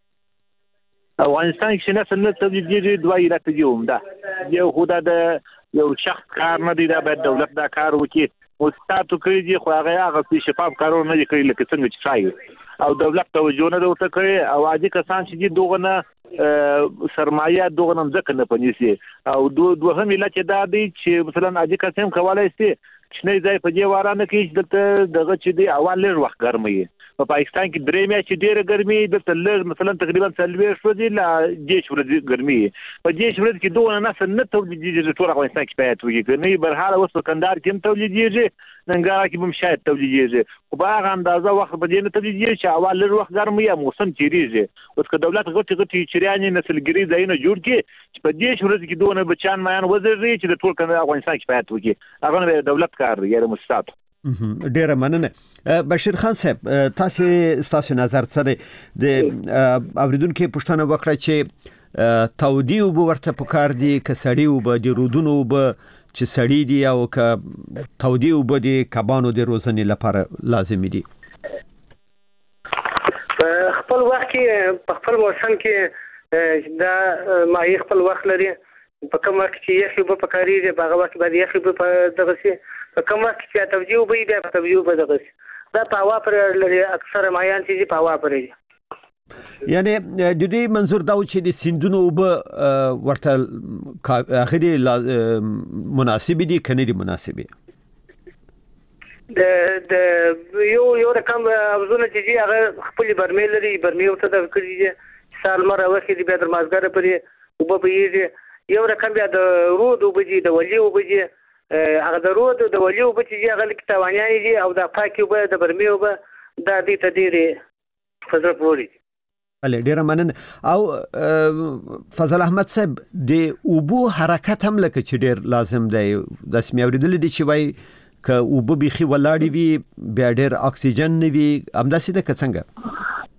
افغانستان کې نسل نه تولیدي دوه علت دي همدا یو خدای د یو شخص کار نه دی دا به دولت دا کار وکړي او ستاسو کوي دي خو هغه هغه شفاف کارونه نه کوي لکه څنګه چې ښایي او دولت توجه نه ورته کوي او عادي کسان چې دوغه نه سرمایه دوغه نه ځکه نه پنيسي او دوه دوهم علت دا دی چې مثلا عادي کسان کولای شي چې نه ځای په دې وارانه کې چې دغه چې دی اول لږ وخت ګرمي په پاکستان کې درې میاشتې ډېره ګرمي د تل مثلا تقریبا څلوېښت ورځې لا دیش ورځې ګرمي په دیش ورځ کې دوه نه نه تولیدېږي ټول افغانستان کې پیات وږي نه برحاله اوس په کندهار کې هم تولیدېږي ننګرهار کې هم شاید تولیدېږي خو په هغه اندازه وخت په دې نه تولیدېږي چې اول لږ وخت ګرمي یا موسم تیریږي اوس که دولت غوټي غوټي چریانې نسلګري ځایونه جوړ کړي چې په دیش ورځ کې دوه نه بچان مایان وزري چې د ټول کندهار افغانستان کې پیات وږي هغه نه دولت کار دی یا مستات. ډیره مننه. بشیر خان صاحب تاسو تاسو نظر څه دی د اوریدونکو پښتنه وکړه چې تودي او ورته پکار دي ک سړی او به د رودونو به چې سړی دي او ک تودي او به د کبانو د روزنې لپاره لازمي دي. خپل وخت کې په خپل موسم کې دا ماهي خپل وخت لري په کوم وخت چې یخي به پکاري په هغه وخت باندې یخي به دغه سي په کوم وخت چې توجیه وي بیا په توجیه به دغه دا په هوا پر لري اکثر مایان چې په هوا پر یعنی د دې منظور دا چې د سیندونو به ورته اخري مناسب دي کنه دي مناسب د د یو یو رقم ابزونه چې هغه خپل برمې لري برمې ورته د کړی دي سال مره وخت دی به د مازګر پرې او به یې یو رقم بیا د رود او بجې د ولی او بجې هغه د رود د ولی او بجې هغه لیک توانیان دي او د پاکي او د برمې او د دې تدیره فزر پوري. بله ډیره مننه. او فضل احمد صاحب د اوبو حرکت هم لکه چې ډیر لازم دی د سمې اوریدل دي چې وای ک اوبو بيخي ولاړی وي بیا ډیر اکسیجن نه وي همداسې د څنګه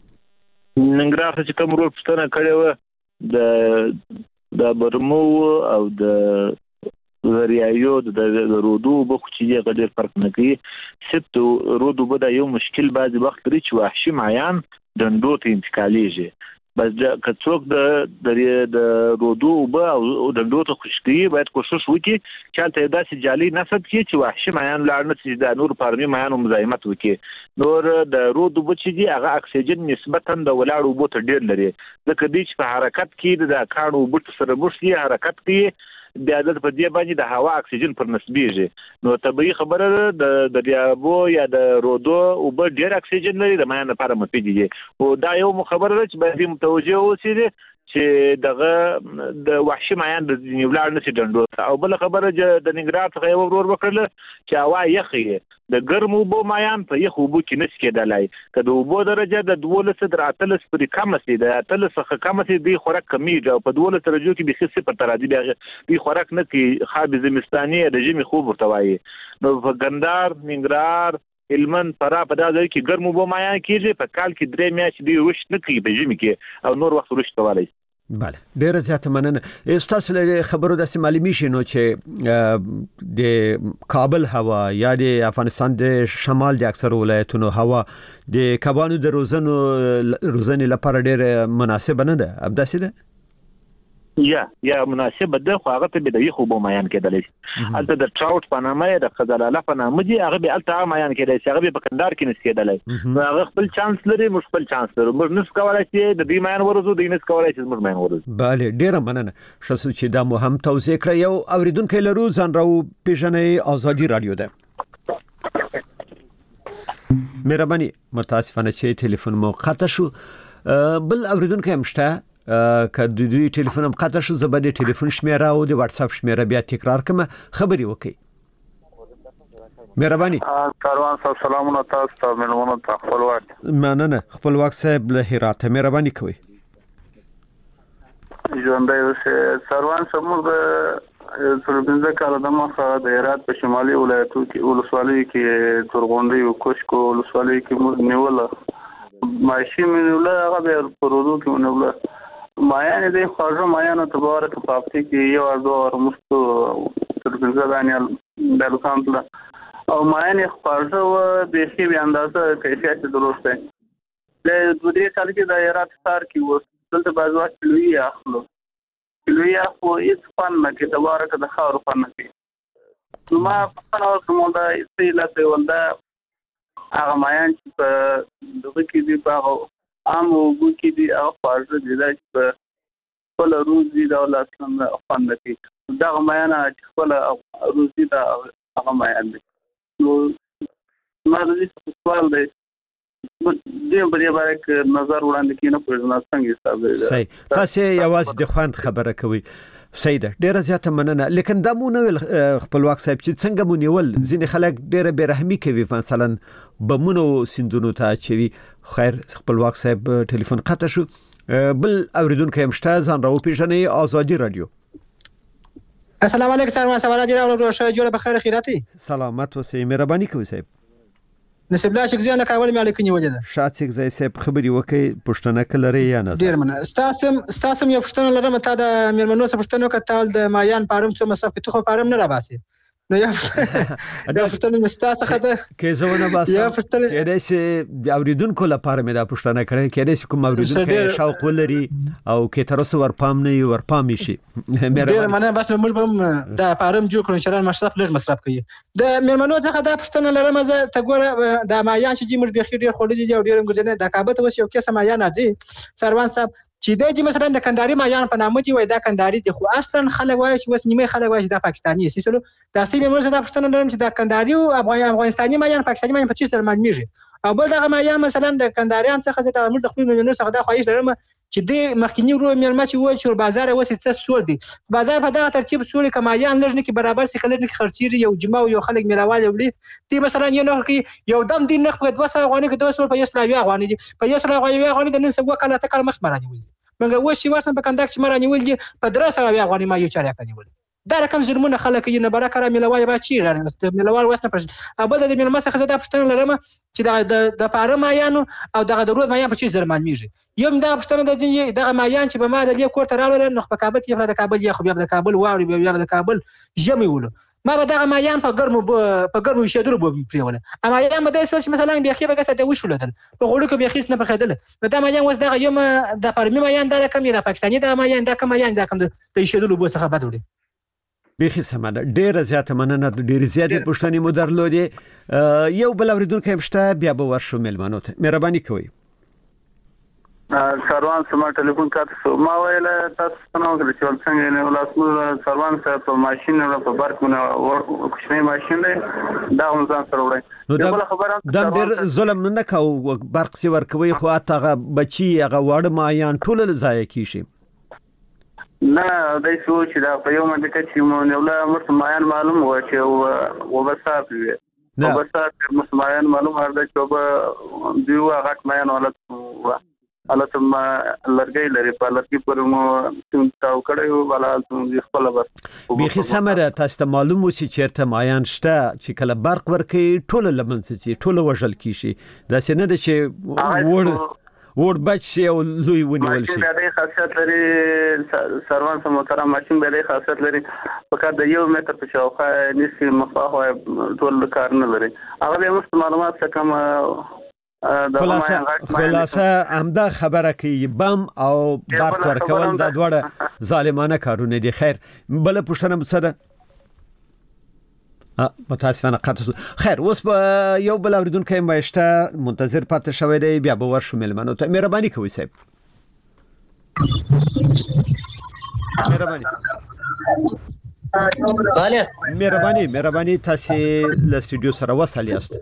ننګرهار چې کوم رول پښتنه کړي و د د برمو او د زریایو د رودو بخو چې غډیر فرق نه کوي سبت رودو بدا یو مشکل بعضی وخت لري چې وحشي معیان دندو ته انتقالیږي بس د کڅوک د د رودو او دندو ته خوشتي باید کوشش وکړي چې ته داسې جالي نسب کې چې وحشي معیان لاړ نه چې د نور پارمي معیان مزاحمت وکړي نور د رودو بچي دي هغه اکسیجن نسبتا د ولاړو بوت ډیر لري ځکه دې چې په حرکت کې د کانو بوت سره مشي حرکت کې د عادت په دی باندې د هوا اکسیجن پر نسبیږي نو طبيعي خبره د دریابو یا د رودو او به ډیر اکسیجن لري د مایان لپاره مفید دي او دا یو خبره چې باید متوجه اوسئ چې دغه د وحشي معیان د نیولار نشي دندو او بل خبره د ننګرهار څخه یو ورور وکړل چې هوا یخي د ګرمو بو معیان په یخو بو کې نس کېدلای کله وبو درجه د دولس در اتلس پرې کم سي د اتلس څخه کم سي د خوراک کمیږي او په دولس درجه کې به خصه پر ترادی د خوراک نه کې خاب زمستاني رژیم خوب ورتوي نو په ګندار ننګرهار علمن فرا په دا ځای کې ګرمو بو معیان کېږي په کال کې درې میاشتې دی وښ نه کوي په ژمي کې او نور وخت وښ توالي. بله ډیره زیاته مننه. استاسو له خبرو د معلومی شنو چې د کابل هوا یا د افغانستان د شمال د اکثر ولایتونو هوا د کبانو د روزنو روزنې لپاره ډیره مناسبه نه ده. ابداسي ده یا یا مناسب ده خو هغه ته به د یخو بو مایان کېدلی شي البته د ټراوټ په نامه د خزلاله په نامه دي هغه به الته مایان کېدلی شي هغه په کندهار کې نس کېدلی نو هغه خپل چانس لري موږ خپل چانس لرو موږ نس کولای شي د دې مایان ورزو د نس کولای شي موږ مایان ورزو bale ډیره مننه شاسو چې دا مو هم توضیح کړ یو اوریدونکو لرو ځان راو پیژنې ازادي رادیو ده مهرباني متاسفانه چې ټلیفون مو قطع شو بل اوریدونکو هم شته که د دې ټلیفون هم قطع شو زه به د ټلیفون شمیره او د واتس اپ شمیره بیا تکرار کوم خبري وکي مهرباني کاروان صاحب سلامونه تاسو ته ملمنو ته خپلواک مننه خپلواک صاحب له هرات مهرباني کوي ژوندۍ اوسه کاروان صاحب موږ تر پنځه کاله د مخه د هرات په شمالي ولایتو کې ولسوالۍ کې تورغونډي او کوشکو ولسوالۍ کې موږ نیول ماشي منوله هغه به پرودو کې منوله مایان دې خواجه مایان ته بارک پاپتي کې یو ازور مستو تر څنګه دانیال د لوکانتلا او مایان خواجه و به شی به اندازه کیفیت درسته د دوی کال کې د هرات ستار کې و دلته بازو کلوي اخلو کلوي اخو هیڅ فن نه کې تبارک د خاور فن کې نو ما په نو کومه دا استیلا ته ولدا هغه مایان چې په دغه کې دی په عام وګو کې دی او خارجه دی چې په له روزي دا لاسنه فن کې دا مایانه چې په روزي دا هغه مایان دی نو ما د دې سوال دی دې په دې باندې کې نظر وړاندې کینې په ځنا څنګه حساب دی صحیح تاسو یوازې د خوند خبره کوي سیده ډیره زیاته مننه لیکن دا مو نو خپلواک صاحب چې څنګه مو نیول ځینې خلک ډیره بیرحمي کوي مثلا بمونو سندونو ته چوي خیر خپلواک صاحب ټلیفون قطع شو بل اوریدونکو هم شته ځان راو پیژنې ازادي رادیو السلام علیکم سلام سوال دی او شه جوړه بخیر خیراتی سلامت اوسئ مهرباني کوئ صاحب نسب الله شک ځان کاول مې الیکنی وجده شاتک زای صاحب خبري وکي پښتنه کلري یا نه ډیر منه استاسم استاسم یو پښتنه لرم ته د میرمنو څخه پښتنه کتل د مایان پارم څو مصرف کې خو پارم نه را باسي نو یو دا پښتنه مستا څخه ته کې زونه باسه یا پښتنه کې دې سي د اوریدونکو لپاره مې دا پښتنه کړې کې دې کوم اوریدونکو شوق ولري او کې تر اوسه ورپام نه ورپام شي ډیر منه بس موږ به دا پارم جوړ کړو چې ران مصرف لږ مصرف کوي د میرمنو څخه دا پښتنه لرم زه ته ګوره د مایان چې موږ به ډیر خولې دي او ډیر ګرځنه د کابت وس یو کیسه مایان راځي سروان صاحب چې د مثلا د کندهاري مایان په نامه دی وای دا کندهاري دی خو اصلا خلک وایي چې وس نیمه خلک وایي دا پاکستاني سیسلو تاسو به موږ دا پښتنه لرم چې دا کندهاري او افغانستاني مایان پاکستاني مایان په څه سره معلومیږي او بل دا مایان مثلا د کندهاریان څخه د موږ د خپل مليونو څخه دا خواهش لرم چې د مخکینی ورو میرمه چې وای چې بازار وس څه سور دی بازار په دغه ترتیب سوري کمایان لږ نه کې برابر سي کلر نه خرچيري یو جمع یو خلک میراواله وړي دی مثلا یو نو کې یو دم دین نه په دوه سوه افغاني کې دوه سوه په یسلاوي افغاني دی په یسلاوي افغاني د نن سبا کله تکل مخ مراني وي منګه وشي ورسم په کندک چې مراني ول دي په درسه بیا افغاني ما یو چاریا کوي دا رقم ظلمونه خلک یې نه برکه ملوای با چی لري است ملوال وسنه پر ابد د ملمه څخه زده پښتنه لرم چې د د پاره مایانو او دغه د رود مایان په چی زرمان میږي یم دا پښتنه د ځین دغه مایان چې به ما د دې کوړه راول نو په کابل کې د کابل یا خو بیا د کابل واوري بیا د کابل جمع ولو ما به دغه مایان په ګرمو په ګرمو شیدرو به پریوله اما یا مده اساس مثلا بیا خې به کسه ته وشولدل په غوړو کې بیا خېس نه بخیدل دا مایان وس دغه یم د پرمی مایان دا کم یا د پاکستاني د مایان دا کم مایان دا کم د شیدلو بو څخه بد وړي بيخي سمانه ډیره زیاته مننه ډیره زیاته پښتني مو درلودې یو بل اوریدونکو هم شته بیا به ورشو ملمنو ته مهرباني کوئ سروان سما ټلیفون کاته ما ویل تاسو څنګه غل چې څنګه نه ولاسمو سروان صاحب په ماشين نه په برق نه کوچنی ماشين دی دا هم ځان سره وړي دا خبره دا ډیر ظلم نه کاو برق سی ورکوي خو اته بچي هغه وړ مایان ټول ضایع کیشي نه دای څو چې دا په یو منډه کې چې مو نه مرته مایان معلوم و چې و وبصاف وي وبصاف مسمایان معلوم هردا چې وب دیو هغه مایان ولته البته ما لرګي لري په لرګي پر مو تاو کړو ولا خپل بس بيخي سمره تاسو ته معلوم و چې چیرته مایان شته چې کله برق ورکي ټول لمنځ چې ټول وژل کیشي دا څنګه د چې ور ور بچي او لوی ونیول شي دا د خاصیت لري سروان سم محترم ماشين به د خاصیت لري فقط د یو متر په شاوخوا نسی مفاهه ټول کار نه لري هغه د معلومات څخه خلاصه خلاصه همدا خبره کوي بم او برق ورکول د دوړه ظالمانه کارونه دي. خیر بل پوښتنه مڅده متاسفانه قطع. خیر اوس به یو بل اوریدونکو مایشته منتظر پاتې شوی دی، بیا به ورشو ملمنو ته. مهرباني کوئ صاحب، مهرباني بله مهرباني مهرباني تاسو له سټوډیو سره وصل یاست.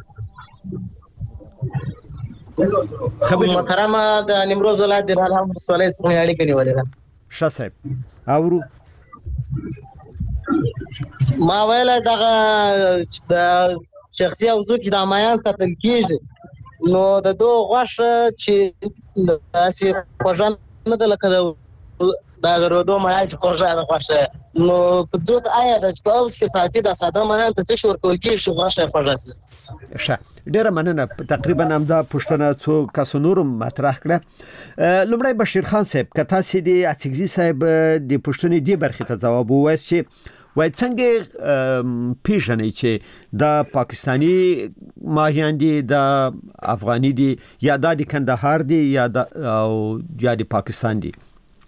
خبر محترمه د نیمروز ولایت د رالام ولسوالۍ څخه اړیکه نیولې ده. ښه صاحب اورو ما ویل دغه د شخصي اوزو کې د مایان ساتل کیږي، نو د دوه غوښه چې داسې خوژن نه ده لکه د درودو مایان چې خوژه ده غوښه، نو په دوت آیا د اوس کې ساتي د ساده مایان په څه شور کول کیږي غوښه خوژه سي. ښه ډیره مننه. تقریبا همدا پښتنه څو کس نورم مطرح کړه. لومړی بشیر خان صاحب که تاسو د اڅګزي صاحب د پښتنې دی برخه ته جواب ووایئ چې وای څنګه پیژنې چې د پاکستانی ماهیان دي، د افغاني دي، یا د کندهار دي، یا د او یا د پاکستان دي؟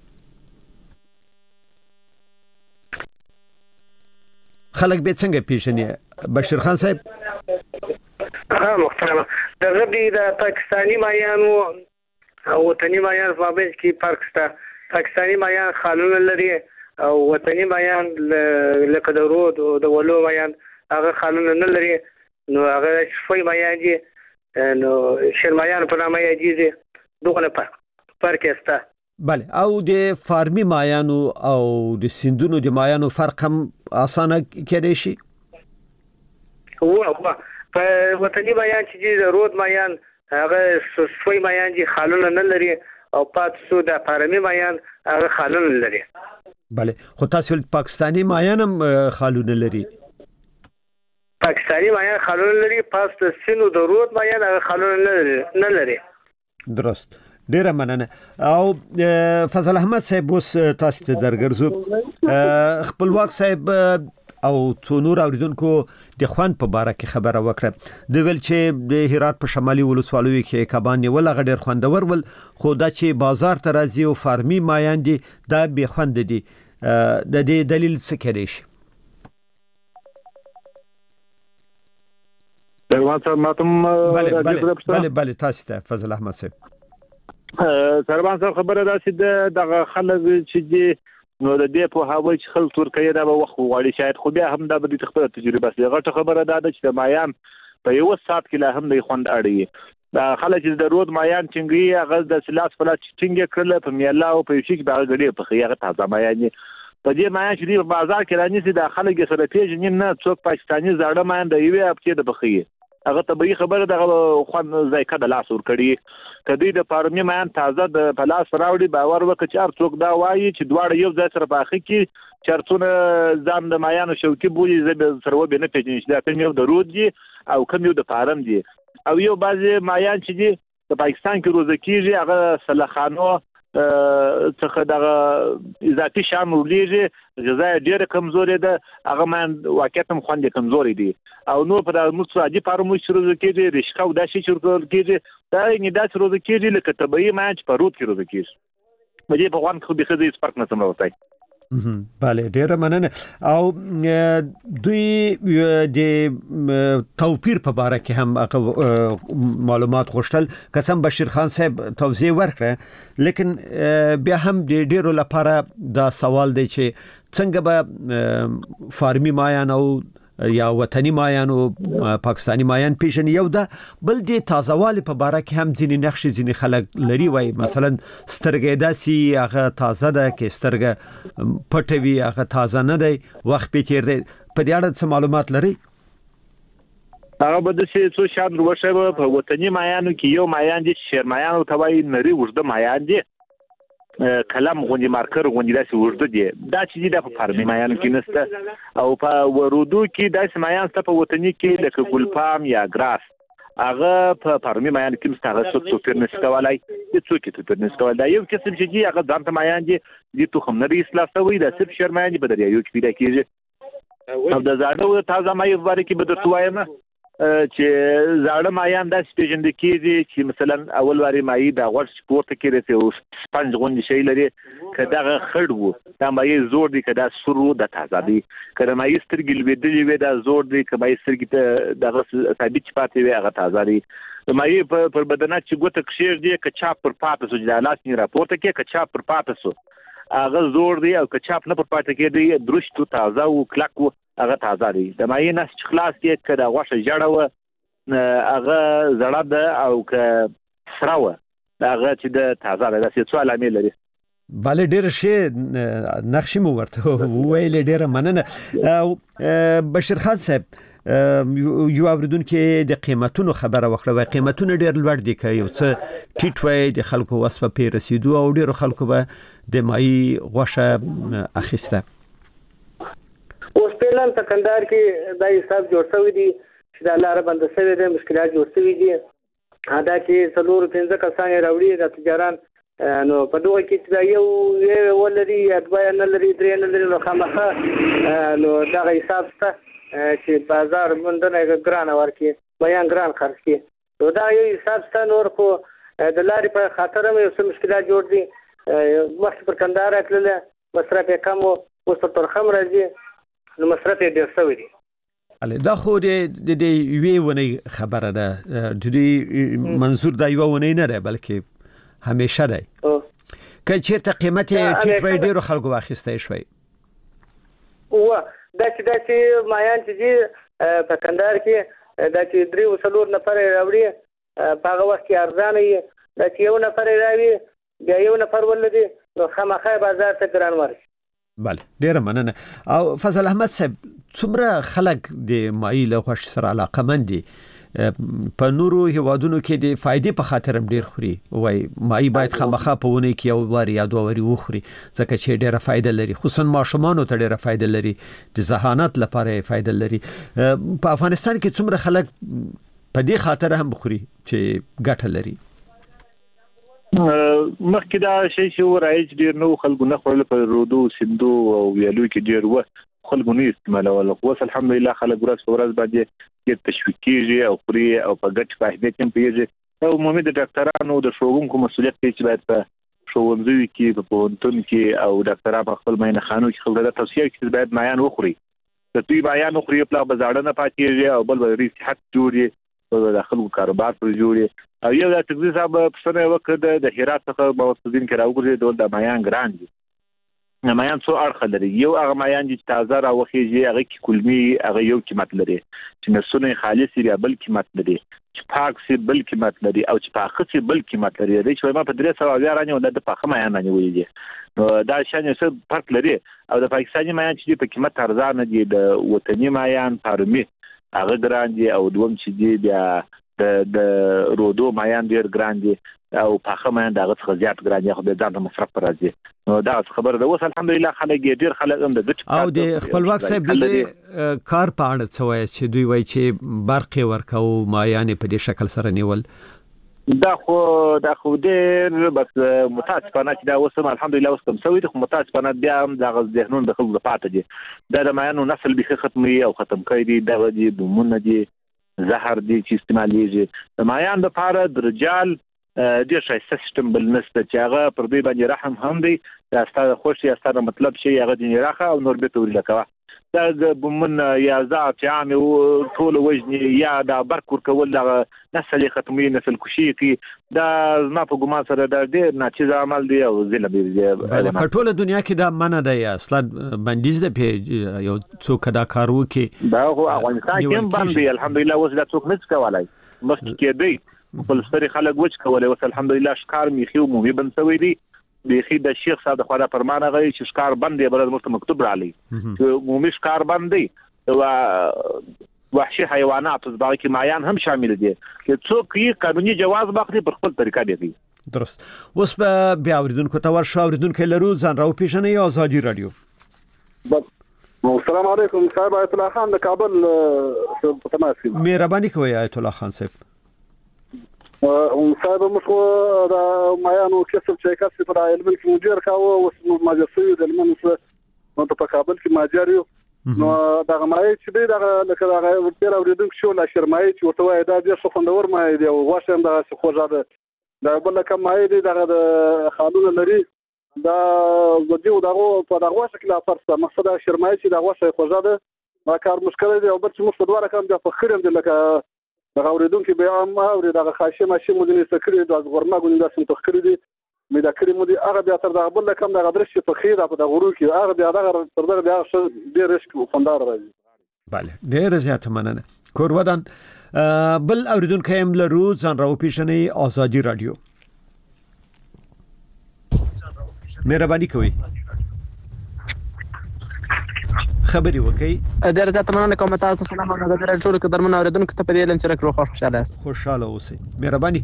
خلک به څنګه پیژنې بشیر خان صاحب؟ ها محترم دغه د پاکستانی مایانو او وطني مایان په مابین کې فرق شته. پاکستانی مایان قانون لري او وطني مایان لکه د رود او د ولو مایان هغه قانون نه لري، نو هغه شوي مایان دي، نو شرمایان په نامه یادېږي. دغه فرق شته. بله او د فارمي مایانو او د سیندونو د مایانو فرق هم اسانه کېدای شي؟ هو هو په وطني مایان چې د رود مایان هغه شوي مایان دي، قانون نه لري، او پاتې د فارمي مایان هغه قانون لري. بله خو تاسو پاکستانی مایان هم قانون لري؟ پاکستانی مایان قانون لري، پاس د سینو د رود مایان هغه قانون نه لري. درست. ډیره مننه. او فضل احمد صاحب اوس تاسو ته درګرځو. خپلواک صاحب او څو نور اوریدونکو د خوان په باره کې خبره وکړه. د ویل چې د هرات په شمالي ولسوالیو کې کبان نیول هغه ډیر خوندور ول، خو دا چې بازار ته راځي او فارمي مایان دي دا به خوند دي. د دې دلیل څه کېدای شي؟ بله بله بله بله تاسو ته فضل احمد صاحب. سربان صاحب خبره ده چې دغه خلک چې دي نو د دې په هاوی چې خل ترکیه دا به وخت غواړي شاید، خو بیا هم دا به د خپل تجربه سي. غټه خبره ده چې د مایان په یو سات کې لا هم د خوند اړي دا خلک چې د رود مایان چنګي هغه د سلاس فلات چنګي کړل په میلا او په شیک باغ غړي په خیغه تازه مایان په دې مایان چې په بازار کې راني سي د خلک سره پیژنې نه څوک پاکستاني زړه مایان د یوې اپچې د بخیه هغه طبيعي خبره د خوان ذایقه د لاس ور کړی. کدی د فارمي مایان تازه د پلاس راوړي باور وکړي چې هر څوک دا وایي چې دواړه یو ځای سره باخي کې چرتونه ځان د مایانو شوکي بولی زه سره و به نه پیژنې چې دا کوم یو د رود دي او کوم یو د فارم دي، او یو بعضي مایان چې دي په پاکستان کې روزه کیږي هغه سلخانو څخه دغه اضافي شان ورلېږي، غذا ډېره کمزوري ده، هغه مان واقعیت هم خوند کمزوري دي. او نو په دغه مصادی فارمو شروع کېږي رشقه او داسې شروع کېږي دا نه داسې روزه کېږي لکه طبيعي مانچ په رود کې روزه کېږي. په دې په وان خو به خدای سپارک نه سموي. بله ډیره مننه. او دوی د توپیر په باره کې هم معلومات غوښتل. قسم بشیر خان صاحب توضیح ورکړه، لیکن بیا هم د ډیرو لپاره دا سوال دی چې څنګه به فارمي مایان او یا وطني مایان او پاکستانی مایان پیژني. یو دا بل د تازهوالي په باره کې هم ځینې نقشې ځینې خلک لري، وای مثلا سترګې داسي هغه تازه ده کې سترګه پټوي هغه تازه نه دی، وخت په تیر دی. په دې اړه څه معلومات لري؟ هغه به د څه شان وروشه په وطني مایانو کې یو مایان دي شیر مایان او توای نری وژده مایان دي، کلم غونډي مارکر غونډي داسې ورته دي. دا چې د فارمي مایان کې نسته او په ورودو کې داسې مایان ست په وطني کې لکه ګلپام یا ګراس، هغه په فارمي مایان کې مستغل څه توپیر نشته کولای، هیڅ کې توپیر نشته کولای. یو قسم چې دي هغه ځان ته مایان دي د تخم نری اصلاحوي د صرف شرمایان دي په دریایو کې پیدا کیږي. او د زاړه تازه مایو باندې کې بدرته وایم چې زاړه مایان داسې پیژندل کېږي چې مثلا اول واري مایي د غوړ سپورت کې رته او سپنج غونډي شي لري کداغه خړ وو دا مایي زور دي کدا سرو د تازه دي کله مایي سترګې لویدلې وي دا زور دي کبای سترګې ته دغه ثابت پاتې وي هغه تازه دي د مایي پر بدن چې ګوته کشیر دي کچا پر پاتې سو د لاس نه راپورته کې کچا پر پاتې سو هغه زور دی او کچاپ نه پر پاتې کې دی درشت تازه او کلک هغه تازه دی د مایي نه خلاص کې کدا غوښه جړه و هغه زړه ده او ک سراوه هغه چې د تازه ده څه څه علامه لري بله ډیر شي نقشې مو ورته ویل ډیر مننه او بشیر خان صاحب یو اوریدونکو د قیمتونو خبره وکړه وای قیمتونه ډیر لوړ دي کوي او څه ټیټ وای د خلکو وسپه پی رسیدو او ډیر خلکو به د مایي غوښه اخیسته اوس په نن تکندار کې دا حساب جوړ شوی دی چې د لار بند شوی دی مشکلات جوړ شوی دي ادا کې څلور پنځه کسان راوړي د تجاران نو په دوه کې چې یو یو ولري اتباع نه لري درې نه لري نو خامخا نو دا حساب ته چې بازار مندنه ګران ورکی بیان ګران خرڅ کی نو دا یو حساب ته نور کو د لارې په خاطر مې څه مشکلات جوړ دي مخکې پر کندهار اتلل مصرف کم او اوس په ترخم راځي نو مصرف ډیر شوی دی اله دا خو د دې وی ونی خبره ده د دې منظور دا یو ونی نه ده بلکې همیشه دی که چیرته قیمت ټیټ وای ډیرو خلکو واخیسته شوی او دا چې دا چې مایان چې په کندهار کې دا چې درې وسلور نفر راوړي په هغه وخت کې ارزانه یې دا چې یو نفر راوي بیا یو نفر ولدي نو خامخا بازار ته ګران ورشي بله ډیر مننه او فضل احمد صاحب څومره خلک د مایي له غوښې سره علاقمند دي په نورو هیوادونو کې د فائدې په خاطر هم ډیر خوري وای مایي باید خامخا په ونه کې یو واری یا دوه واری وخوري ځکه چې ډیره فائدہ لري خصوصا ماشومان ته ډیره فائدہ لري د ذهانت لپاره فائدہ لري په افغانستان کې څومره خلک په دې خاطر هم بخوري چې ګټه لري مخکې دا شی چې رایج ډیر نو خلکو نه خورل په رودو سندو او ویلو کې ډیر و خلکو نه استعمالول خو الحمدلله خلک ورځ په ورځ باندې کې تشویق کیږي او خوري او په ګټ فائدې کې پیږي او عمومي د ډاکټرانو د شوګونکو مسؤلیت دی چې باید په شوونځي کې په پونتون کې او ډاکټرانو خپل مینه خانو کې خبره توصیه کوي چې باید مایان وخوري د دوی مایان وخوري په بازارونه پاتېږي او بل به صحت جوړي او د خلکو کاروبار پر جوړي او یو د تقدیر صاحب په سره وکړه د هرات څخه موثقین کې راوګرځي دول د مایان ګران دي مایان څو اړخ لري یو هغه مایان چې تازه راوخیږي هغه کې کلمي هغه یو قیمت لري چې نسونه خالص لري بل قیمت لري چې پاک سي بل قیمت لري او چې پاخه سي بل قیمت لري د چې ما په درې سوه بیا رانه د پاخه مایان نه ویلي نو دا شان څه فرق لري او د پاکستاني مایان چې په قیمت ارزانه دي د وطني مایان پارمي هغه ګران دي او دوم چې دي بیا د د رودو مایان ډیر ګران دي او پاخه مایان دغه څخه زیات ګران دي خو د ځان مصرف پر راځي نو دا خبره ده اوس الحمدلله خلک ډیر خلک هم د او د خپلواک صاحب د کار په اړه څه وایي چې دوی وایي چې برق ورکو مایان په دې شکل سره نیول دا خو دا خو ډیر بس متاسفانه چې دا اوس الحمدلله اوس کوم سوي خو متاسفانه بیا هم د ذهنونو د خلکو پاتې دي دا د مایانو نسل به ختمي او ختم کوي دي دا دي بمونه دي زهر دي چې استعمالېږي د مایان د لپاره د رجال ډیر شای سیستم بل نسته چې هغه پر دوی باندې رحم هم دی دا ستاسو خوشي ستاسو مطلب شي هغه د راخه او نور به توري لکه دا بمن یا ذات عام او ټول وجني یا دا برک ورکول دا نسل ختمي نسل کوشي کی دا ما په ګمان سره دا ډیر ناچیز عمل دی او ظلم دی په ټول دنیا کې دا منه دی اصلا بندیز دی یو څوک دا کارو کې دا خو افغانستان کې باندې الحمدلله اوس دا څوک نڅ کولای مخکې کې دی خپل ستري خلک وچ کولای اوس الحمدلله شکار میخي عمومي بنسوي دي بيخي د شیخ صاحب خو دا فرمانه غوي چې شکار بندي بل مرته مکتوب را لي چې عمومي شکار بندي او وحشي حیوانات زبر کې مایان هم شامل دي چې څوک یې قانوني جواز باخلي پر خپل طریقه دی درست اوس به بیا اوریدونکو ته ورشو اوریدونکو لرو ځان راو پیژنې او ازادي رادیو السلام علیکم صاحب آیت الله خان د کابل په تماس کې مهرباني کوي آیت الله خان صاحب او صاحب مخو دا مایانو کسب چې کسب پر علم کې مدیر کاوه او ماجر سوی د علم نو په کابل کې ماجر یو نو دا مای چې دی دا لکه دا ډیر اوریدونکو شو لا شرمای چې ورته وای دا ډیر څه خوندور مای دی او واشه هم دا څه خوږه ده دا بل کوم مای دی دا د خالونه لري دا وجو دغه په دغه واشه کې لا فرصه مقصد شرمای چې دا واشه خوږه ده ما کار مشکل دی او بل چې مخ دواره کوم د فخرم دی لکه دا اوریدونکو به هم اوري دا خاصه ماشي مدني سکري د غورما ګوند داسې تخکری دي مې دا کړی مو دي هغه بیا تر دا بل کوم دا غدرش په خیر په د غرور کې هغه بیا دا تر دا بیا ډیر ريسک فندار راځي bale ډیر زیات مننه کورودان بل اوریدونکو هم لرو ځان راو پیښنې ازادي رادیو مهرباني کوي خبري وکي ډیر زیات مننه کوم تاسو سلام او د ټول قدرمن اوریدونکو ته په دې لن چې راکړو خوشاله است خوشاله اوسئ مهرباني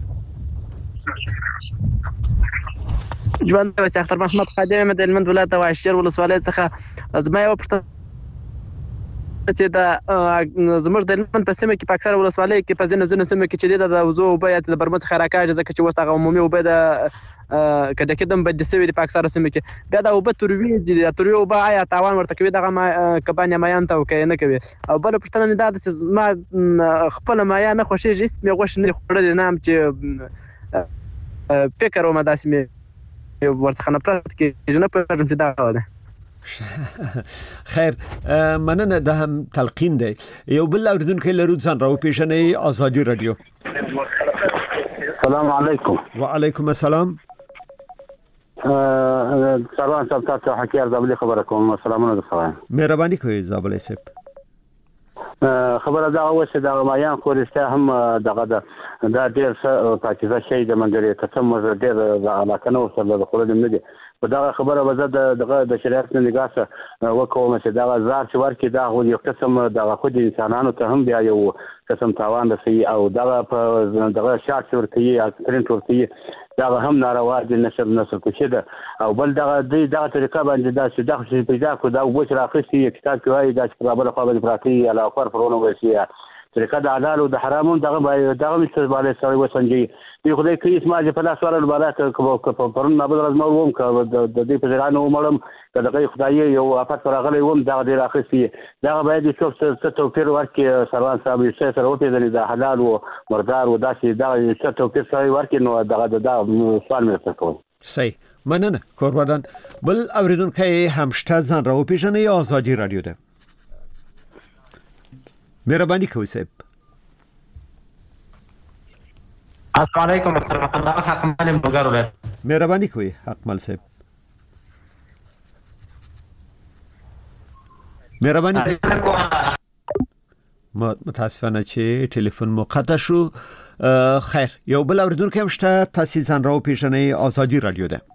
ژوند د اختر محمد خادم د هلمند ولایت واشیر ولسوالۍ څخه زما یو پرته چې دا زموږ د هلمند په سیمه کې په اکثره ولسوالۍ کې په ځینو ځینو سیمو کې چې د وضو او بیت د برمت خراکاج ځکه چې وسته عمومي او به د کډه کېدم بد سوي په اکثره سیمو کې بیا دا او به تروي د تروي او به آیا تاوان ورته کوي دغه کبانې مایان ته کوي نه کوي او بل پښتنه دا چې ما خپل مایا نه خوشي جست مې غوښ نه خړل نام چې فکر او مداسمه ورڅخه نفرت کې جن په پرځم چې دا ده خیر مننه د هم تلقین دی یو بل اوریدونکو لرو ځان راو پیښنې ازادي رادیو السلام علیکم وعلیکم السلام سلام صاحب تاسو حکیار زابلی خبره کوم سلامونه درته مهرباني کوئ زابلی صاحب خبره دا اوسه دا مایان خورسته هم دغه دا ډیر څه پاکیزه شي د منګری ته سم ډیر علاقه نو سره د خلک نه دي په دا خبره وزه دغه د شریعت نه نگاسه وکوم چې دا زار چې ورکی دا یو قسم د خو د انسانانو ته هم بیا یو قسم تاوان رسي او دا په دغه شارټ ورکی یا پرنټ ورکی دا هم ناروا دي نشر نشر کوشي ده او بل دغه د دغه طریقه باندې دا چې دغه شي پیدا کو دا وښ راخسي کتاب کې وایي دا چې برابر خو به پراتی علا خور فرونه وایي طریقه د حلال او د حرام دغه دغه مستقبل سره وسنجي دی خدای کې اسماء چې په لاس ورل بارات په پرون نه بدل ازمو ووم ک د دې په ځانو ومړم کله خدای یو افات راغلی ووم دغه ډیر اخیسي دغه باید څوک څه توپیر ورکړي سروان صاحب یې سره وپیژني د حلال او مردار او داسې دغه څه توپیر سره ورکړي نو دغه د سوال مې تکوم صحیح مننه کورودان بل اوریدونکو همشته ځان راو پیښنې ازادي رادیو ده مهرباني کوئ صاحب السلام علیکم محترم خندق حقمل بلګر ولایت مهرباني کوئ حقمل صاحب مهرباني متاسفانه چې ټلیفون مو قطع شو خیر یو بل اوریدونکو هم شته تاسو ځان راو پیښنې ازادي رادیو ده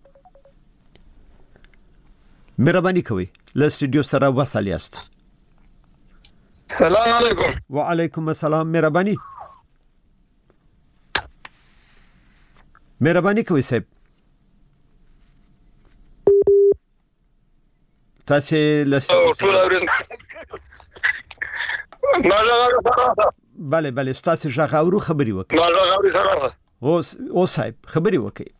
مهرباني کوئ له سټوډیو سره وصل یاست السلام علیکم وعلیکم السلام مهرباني مهرباني کوئ صاحب تاسو لسه ټول اورین bale bale تاسو ژغ اورو خبري وکړئ ما ژغ اوري سره اوس او صاحب خبري وکړئ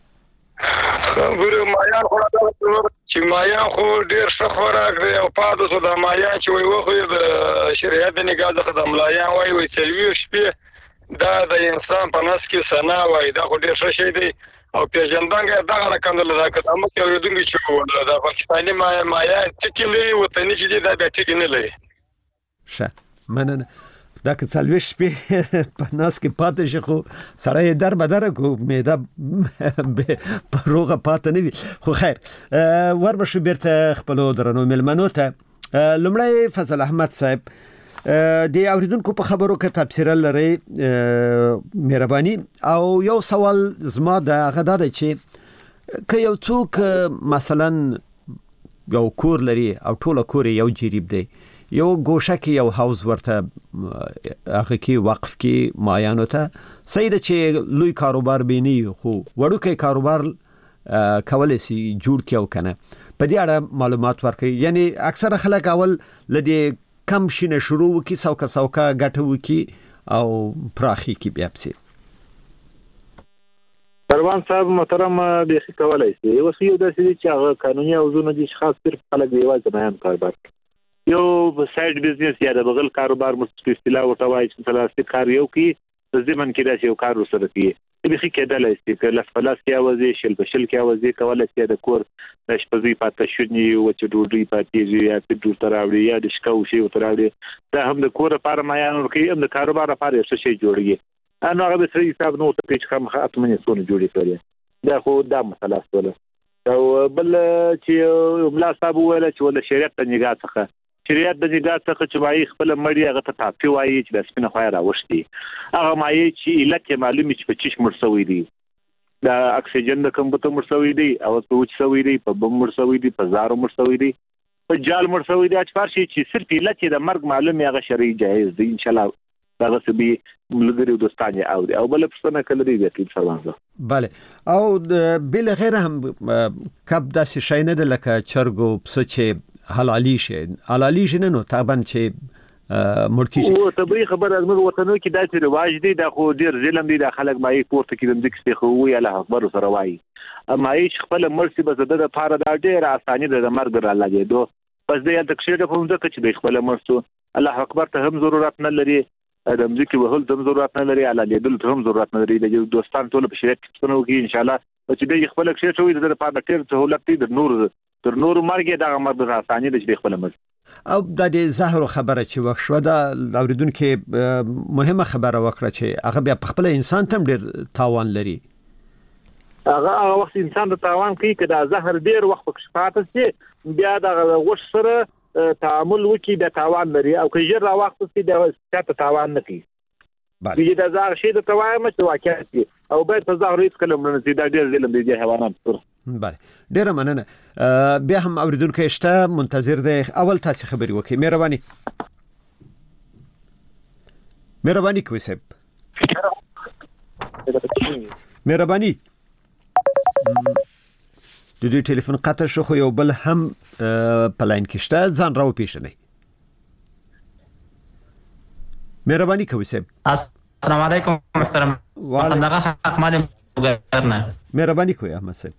خبرو مایان خو چې مایان خو ډیر ښه خوراک دی او پاتې سو د مایان چې وي وخو د شریعت نگاه څخه د ملایان وای وي سلوي شپې دا د انسان په نس کې سنا وای دا خو ډیر ښه شي دی او پیژندنګ دغه رقم د لږه هم کې ورېدونکي چې د پاکستاني مایان چې لري وطني چې دا د ټکی نه لري ښه مننه دا که څلوېښت شپې په ناس کې پاتې شي خو سړی یې در بدره کو معده په روغه پاتې نه وي خو خیر وربشو بیرته خپلو درنو مېلمنو ته لومړی فضل احمد صاحب د اوریدونکو په خبرو کې تبصره لري مهرباني او یو سوال زما د هغه دا دی چې که یو څوک مثلا یو کور لري او ټوله کور یو جریب دی یو ګوشه کې یو هاوس ورته هغه کې وقف کې مایانو ته سید چې لوی کاروبار بینی خو وړوکی کاروبار کولای شي جوړ کیو کنه په دې اړه معلومات ورکړي یعنی اکثره خلک اول لدی کم شینه شروع وکي سوکا سوکا غټو وکي او پراخي کې بیا پسي پروان صاحب محترم به کولای شي اوس یو داسې چې هغه قانوني او زونه دي خاص صرف خلک دی واځي بیان کار یو سایډ بزنس یا د بغل کاروبار مستقل اصطلاح وټوای چې پلاستیک کار یو کی د زمن کې داسې یو کار وسره کی به خې کېدل چې کله فلاس کې اوازې شل بشل کې اوازې کوله چې د کور د شپږی پاتې شونی او چې ډوډۍ پاتې یا په ډوډۍ تراوړي یا د شکاو شی وتراوړي دا هم د کور لپاره معیار ورکي هم د کاروبار لپاره څه شی جوړیږي انا هغه به سړي حساب نو ته چې کوم خاطمنه سونه جوړی کړی دا خو دا مسله سره او بل چې ملا صاحب ویل چې ول شریعت ته نگاه څخه شریعت د نگاه څخه چې وايي خپل مړی هغه ته تاپی وایي چې د سپینه خوای راوښتي هغه مایي چې علت معلومي چې په چش مرسوي دي دا اکسیجن د کمبوته مرسوي دي او په وچ سوي دي په بم مرسوي دي په زارو مرسوي دي په جال مرسوي دي چې فارشي چې صرف علت د مرګ معلومي هغه شرعي جایز دي ان شاء الله دا سبي ملګری دوستانه او او بل پرسنه کله دی چې څنګه bale او بل غیر هم کب داسې شي نه د لکه چرګو پس چې حلالي شي حلالي شي نه نو طبعا چې مړکی شي او طبيعي خبر از موږ وطنو کې داسې رواج دی دا خو ډیر ظلم دی دا خلک مایي پورته کې د دې خو وی الله اکبر سره وایي اما هیڅ خپل مرسي به زده د پاره دا ډیر اساني د مرګ را لګي دو پس دې د کښې په موږ کې چې خپل مرسو الله اکبر ته هم ضرورت نه لري د مځکې وهل د ضرورت نه لري علا لیدل ته هم ضرورت نه لري د دوستان ټول په شریعت کې څنګه وږي ان شاء الله چې دې خپل کښې شوی د لپاره ډېر سہولت دی د نور تر نور مرګ دا مرګ آساني د خپل مرګ او د دې زهر خبره چې وښو دا اوریدونکو مهمه خبره وکړه چې هغه بیا په خپل انسان تم ډېر تاوان لري هغه هغه وخت انسان د تاوان کوي کدا زهر ډېر وخت په شفاعت سي بیا د غوښ سره تعامل وکي د تاوان لري او که جره وخت چې د ستاسو تاوان نه کوي بله دا زار شي د توایم چې واقعي او به په زهر هیڅ کلم نه زیاده ډیر ظلم دي حیوانات پر بله ډیر مننه بیا هم اوریدونکو شته منتظر دی اول تاسو خبري وکي مهرباني مهرباني کوي صاحب مهرباني د دې ټلیفون قطع شو خو یو بل هم په لاین کې شته ځان راو پیښنه مهرباني کوي صاحب السلام علیکم محترم دغه حق مال وګرنه مهرباني کوي احمد صاحب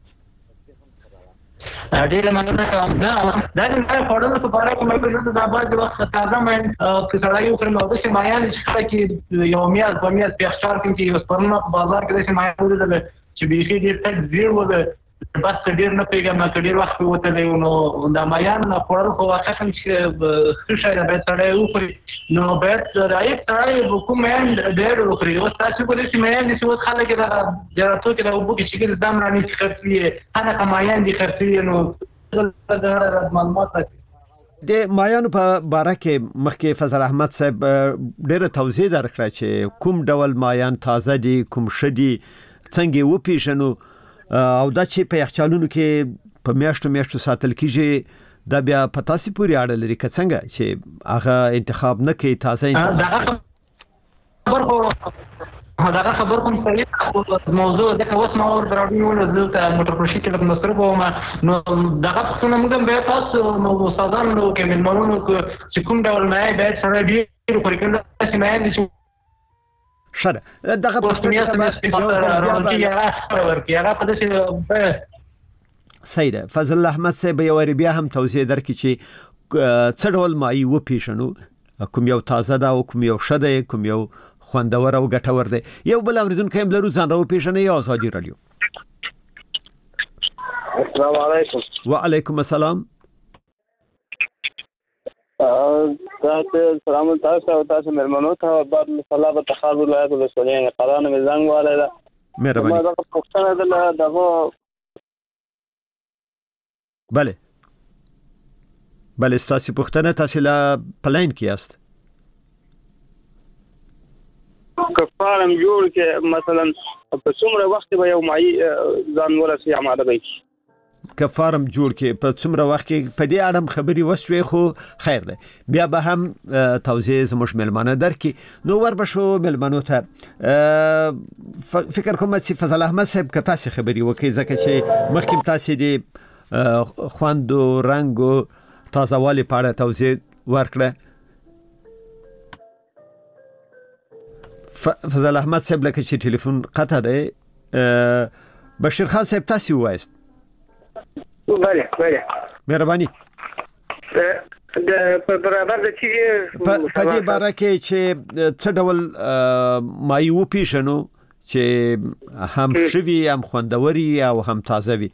ډېر مننه کوم دا دا نه فورن په باره کې مې په دا باندې وخت تازه مې چې سړی یو کړم د شمایان چې یو میاز په میاز په اختیار کې یو سپرمه په بازار کې د شمایان ولر چې بيخي ډېر تک زیر و بس ډېر نه پیګم نه ډېر وخت وته دی نو دا مایان نه خور خو واقعا چې خوشاله به سره وخوري نو به راي سره کوم یان ډېر وخوري او تاسو کولی چې مایان دي څو خلک دا جراتو کې دا وبو کې چې دام راني چې خرڅي انا کمایان دي خرڅي نو دا معلومات د مایانو په باره کې مخکې فضل احمد صاحب ډېر توضیح درکړه چې کوم ډول مایان تازه دي کوم شدي څنګه و پیژنو او دا چې په یخچالونو کې په میاشتو میاشتو ساتل کیږي دا بیا په تاسو پورې اړه لري که څنګه چې هغه انتخاب نه کوي تازه انتخاب خبر خو دا خبر کوم صحیح موضوع د اوس ما ور دراوینو د موټر پروشي کې کوم سره کوم نو دا څنګه موږ به تاسو نو استادانو کې منمنونو چې کوم ډول نه به سره دی پرې کړل چې مې دي شره دغه سیده فضل احمد صاحب یو ور بیا هم توضیح درکې چې څه ډول مایي و پیژنو کوم یو تازه دا او کوم یو شده کوم یو خوندور او ګټور دی یو بل اوریدونکو هم لرو ځان راو پیژنې یو ازادي رادیو السلام علیکم وعلیکم السلام تاسو سلام تاسو او تاسو مرمنو ته بعد مصالحه په تخاذ ولایت السودان قران مزنګ والے مهرباني ما دا پښتنه ده دغه bale bale ستاسو پښتنه تاسو لا پلاین کې است کفارم جوړ کې مثلا په څومره وخت به یو مای ځان ورسي عماده وي کفارم جوړ کې په څومره وخت کې په دې اړه خبري وسوي خو خیر ده بیا به هم توضیح زموږ ملمانه درکې نو ور بشو ملمانو ته فکر کوم چې فضل احمد صاحب که تاسو خبري وکي ځکه چې مخکې تاسو دې خواندو رنگو تازهوالي په اړه توضیح ورکړه فضل احمد صاحب لکه چې ټلیفون قطع دی بشیر خان صاحب تاسو وایست بله بله مهرباني د برابر د چې په دې باره کې چې څه ډول مایع وپیژنو چې هم شوي هم خوندوري او هم تازه وي.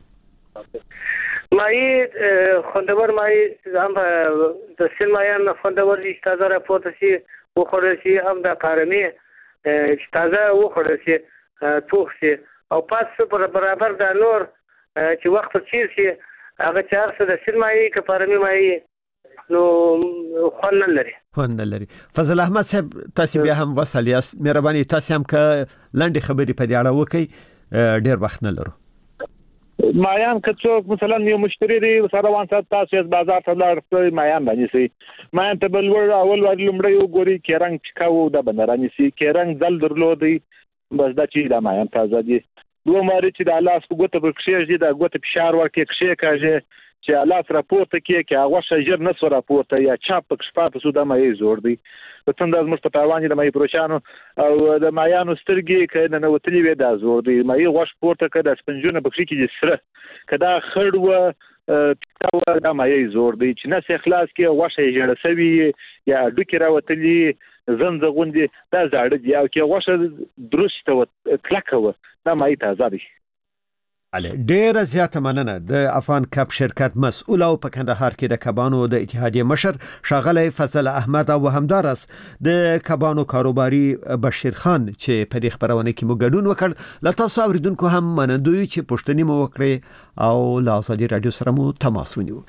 مایع خوندور مایع هم د سیل مایع خوندور دي، تازه راپورته شي وخوړل شي، هم د پارمي چې تازه وخوړل شي توخ شي، او پس پر برابر د نور چې وخت چیر شي هغه چې هر څه د سیل مایع که پارمي مایع نو خوند نه لري خوند نه لري. فضل احمد صاحب تاسو بیا هم وصل یاست، مهرباني تاسو هم که لنډې خبرې په دې اړه وکړئ، ډېر وخت نه لرو. مایان که څوک مثلا یو مشتری دی سره وان سات تاسو بازار ته لاړ مایان باندې سي مایان ته بل ور اول ور لمړی وګوري کې رنگ چکاو د بنرانی سي کې رنگ دل درلودي بس دا چې دا مایان تازه دي. دوه ماري چې د لاس په ګوته په کښې دي د ګوته فشار ورکې کښې کاږي چې لاس راپورته کې کې هغه شجر نه سره راپورته یا چاپ په شپه په سودا مې زور دی. په څنګه زموږ په تاوان د مې پروشانو او د مایانو سترګې کله نه وتلی وې دا زور دی. مې غوښ پورته کړه د سپنجونه په کښې کې سره کدا خړ و تا دا مې زور دی چې نه اخلاص کې غوښه جوړه سوي یا ډوکی راوتلی زنځ غوندي دا زاړه دی او کې غوښه درسته و کلکه و دا مې تازه دی. بله ډیره زیاته مننه د افغان کپ شرکت مسؤل او په کندهار کې د کبانو د اتحادیه مشر ښاغلی فضل احمد او همدارس د کبانو کاروباري بشیر خان چې په دې خبرونه کې مو ګډون وکړ. له تاسو اوریدونکو هم منندوی چې پوښتنې مو وکړي او له ازادي رادیو سره مو تماس ونیو.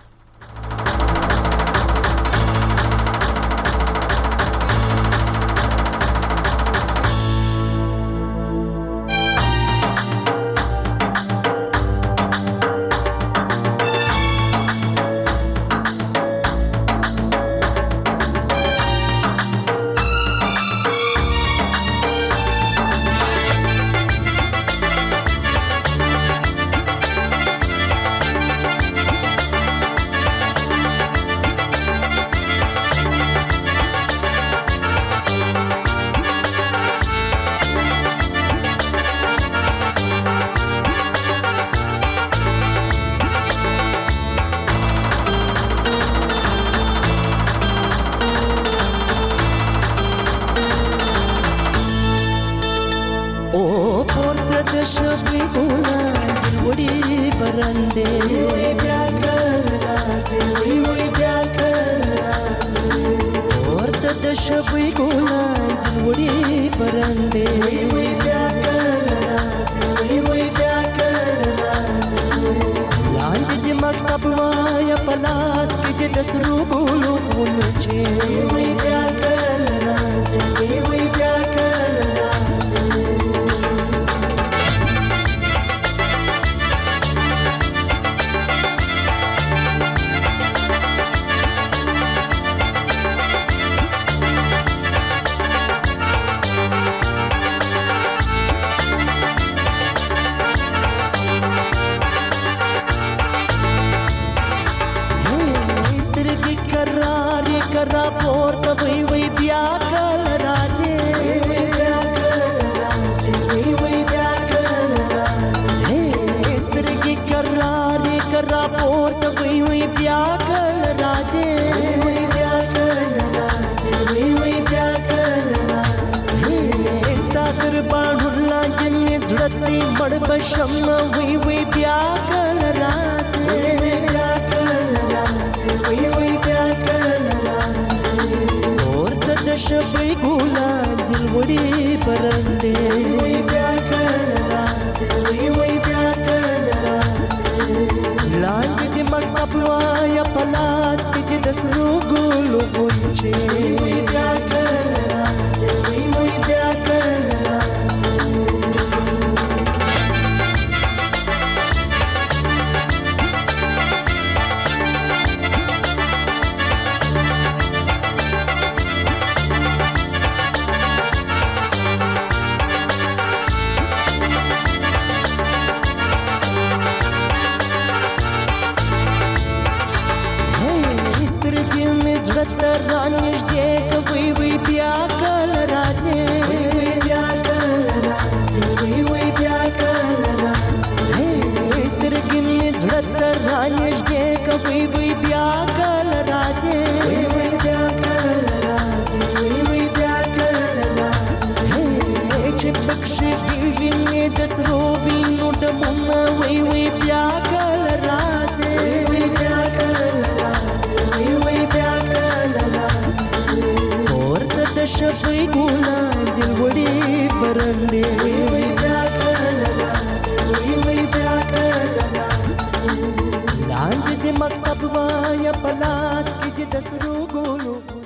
پکښې دې وینې د سرو وینو ډمونه وی وی بیا کله راځې وی بیا کله راځې وی وی بیا کله راځې پورته د شپې ګلان دل وړي پرندې وی وی بیا کله راځې وی وی بیا کله راځې لاندې د مکتب وایا په لاس کې د سرو ګلو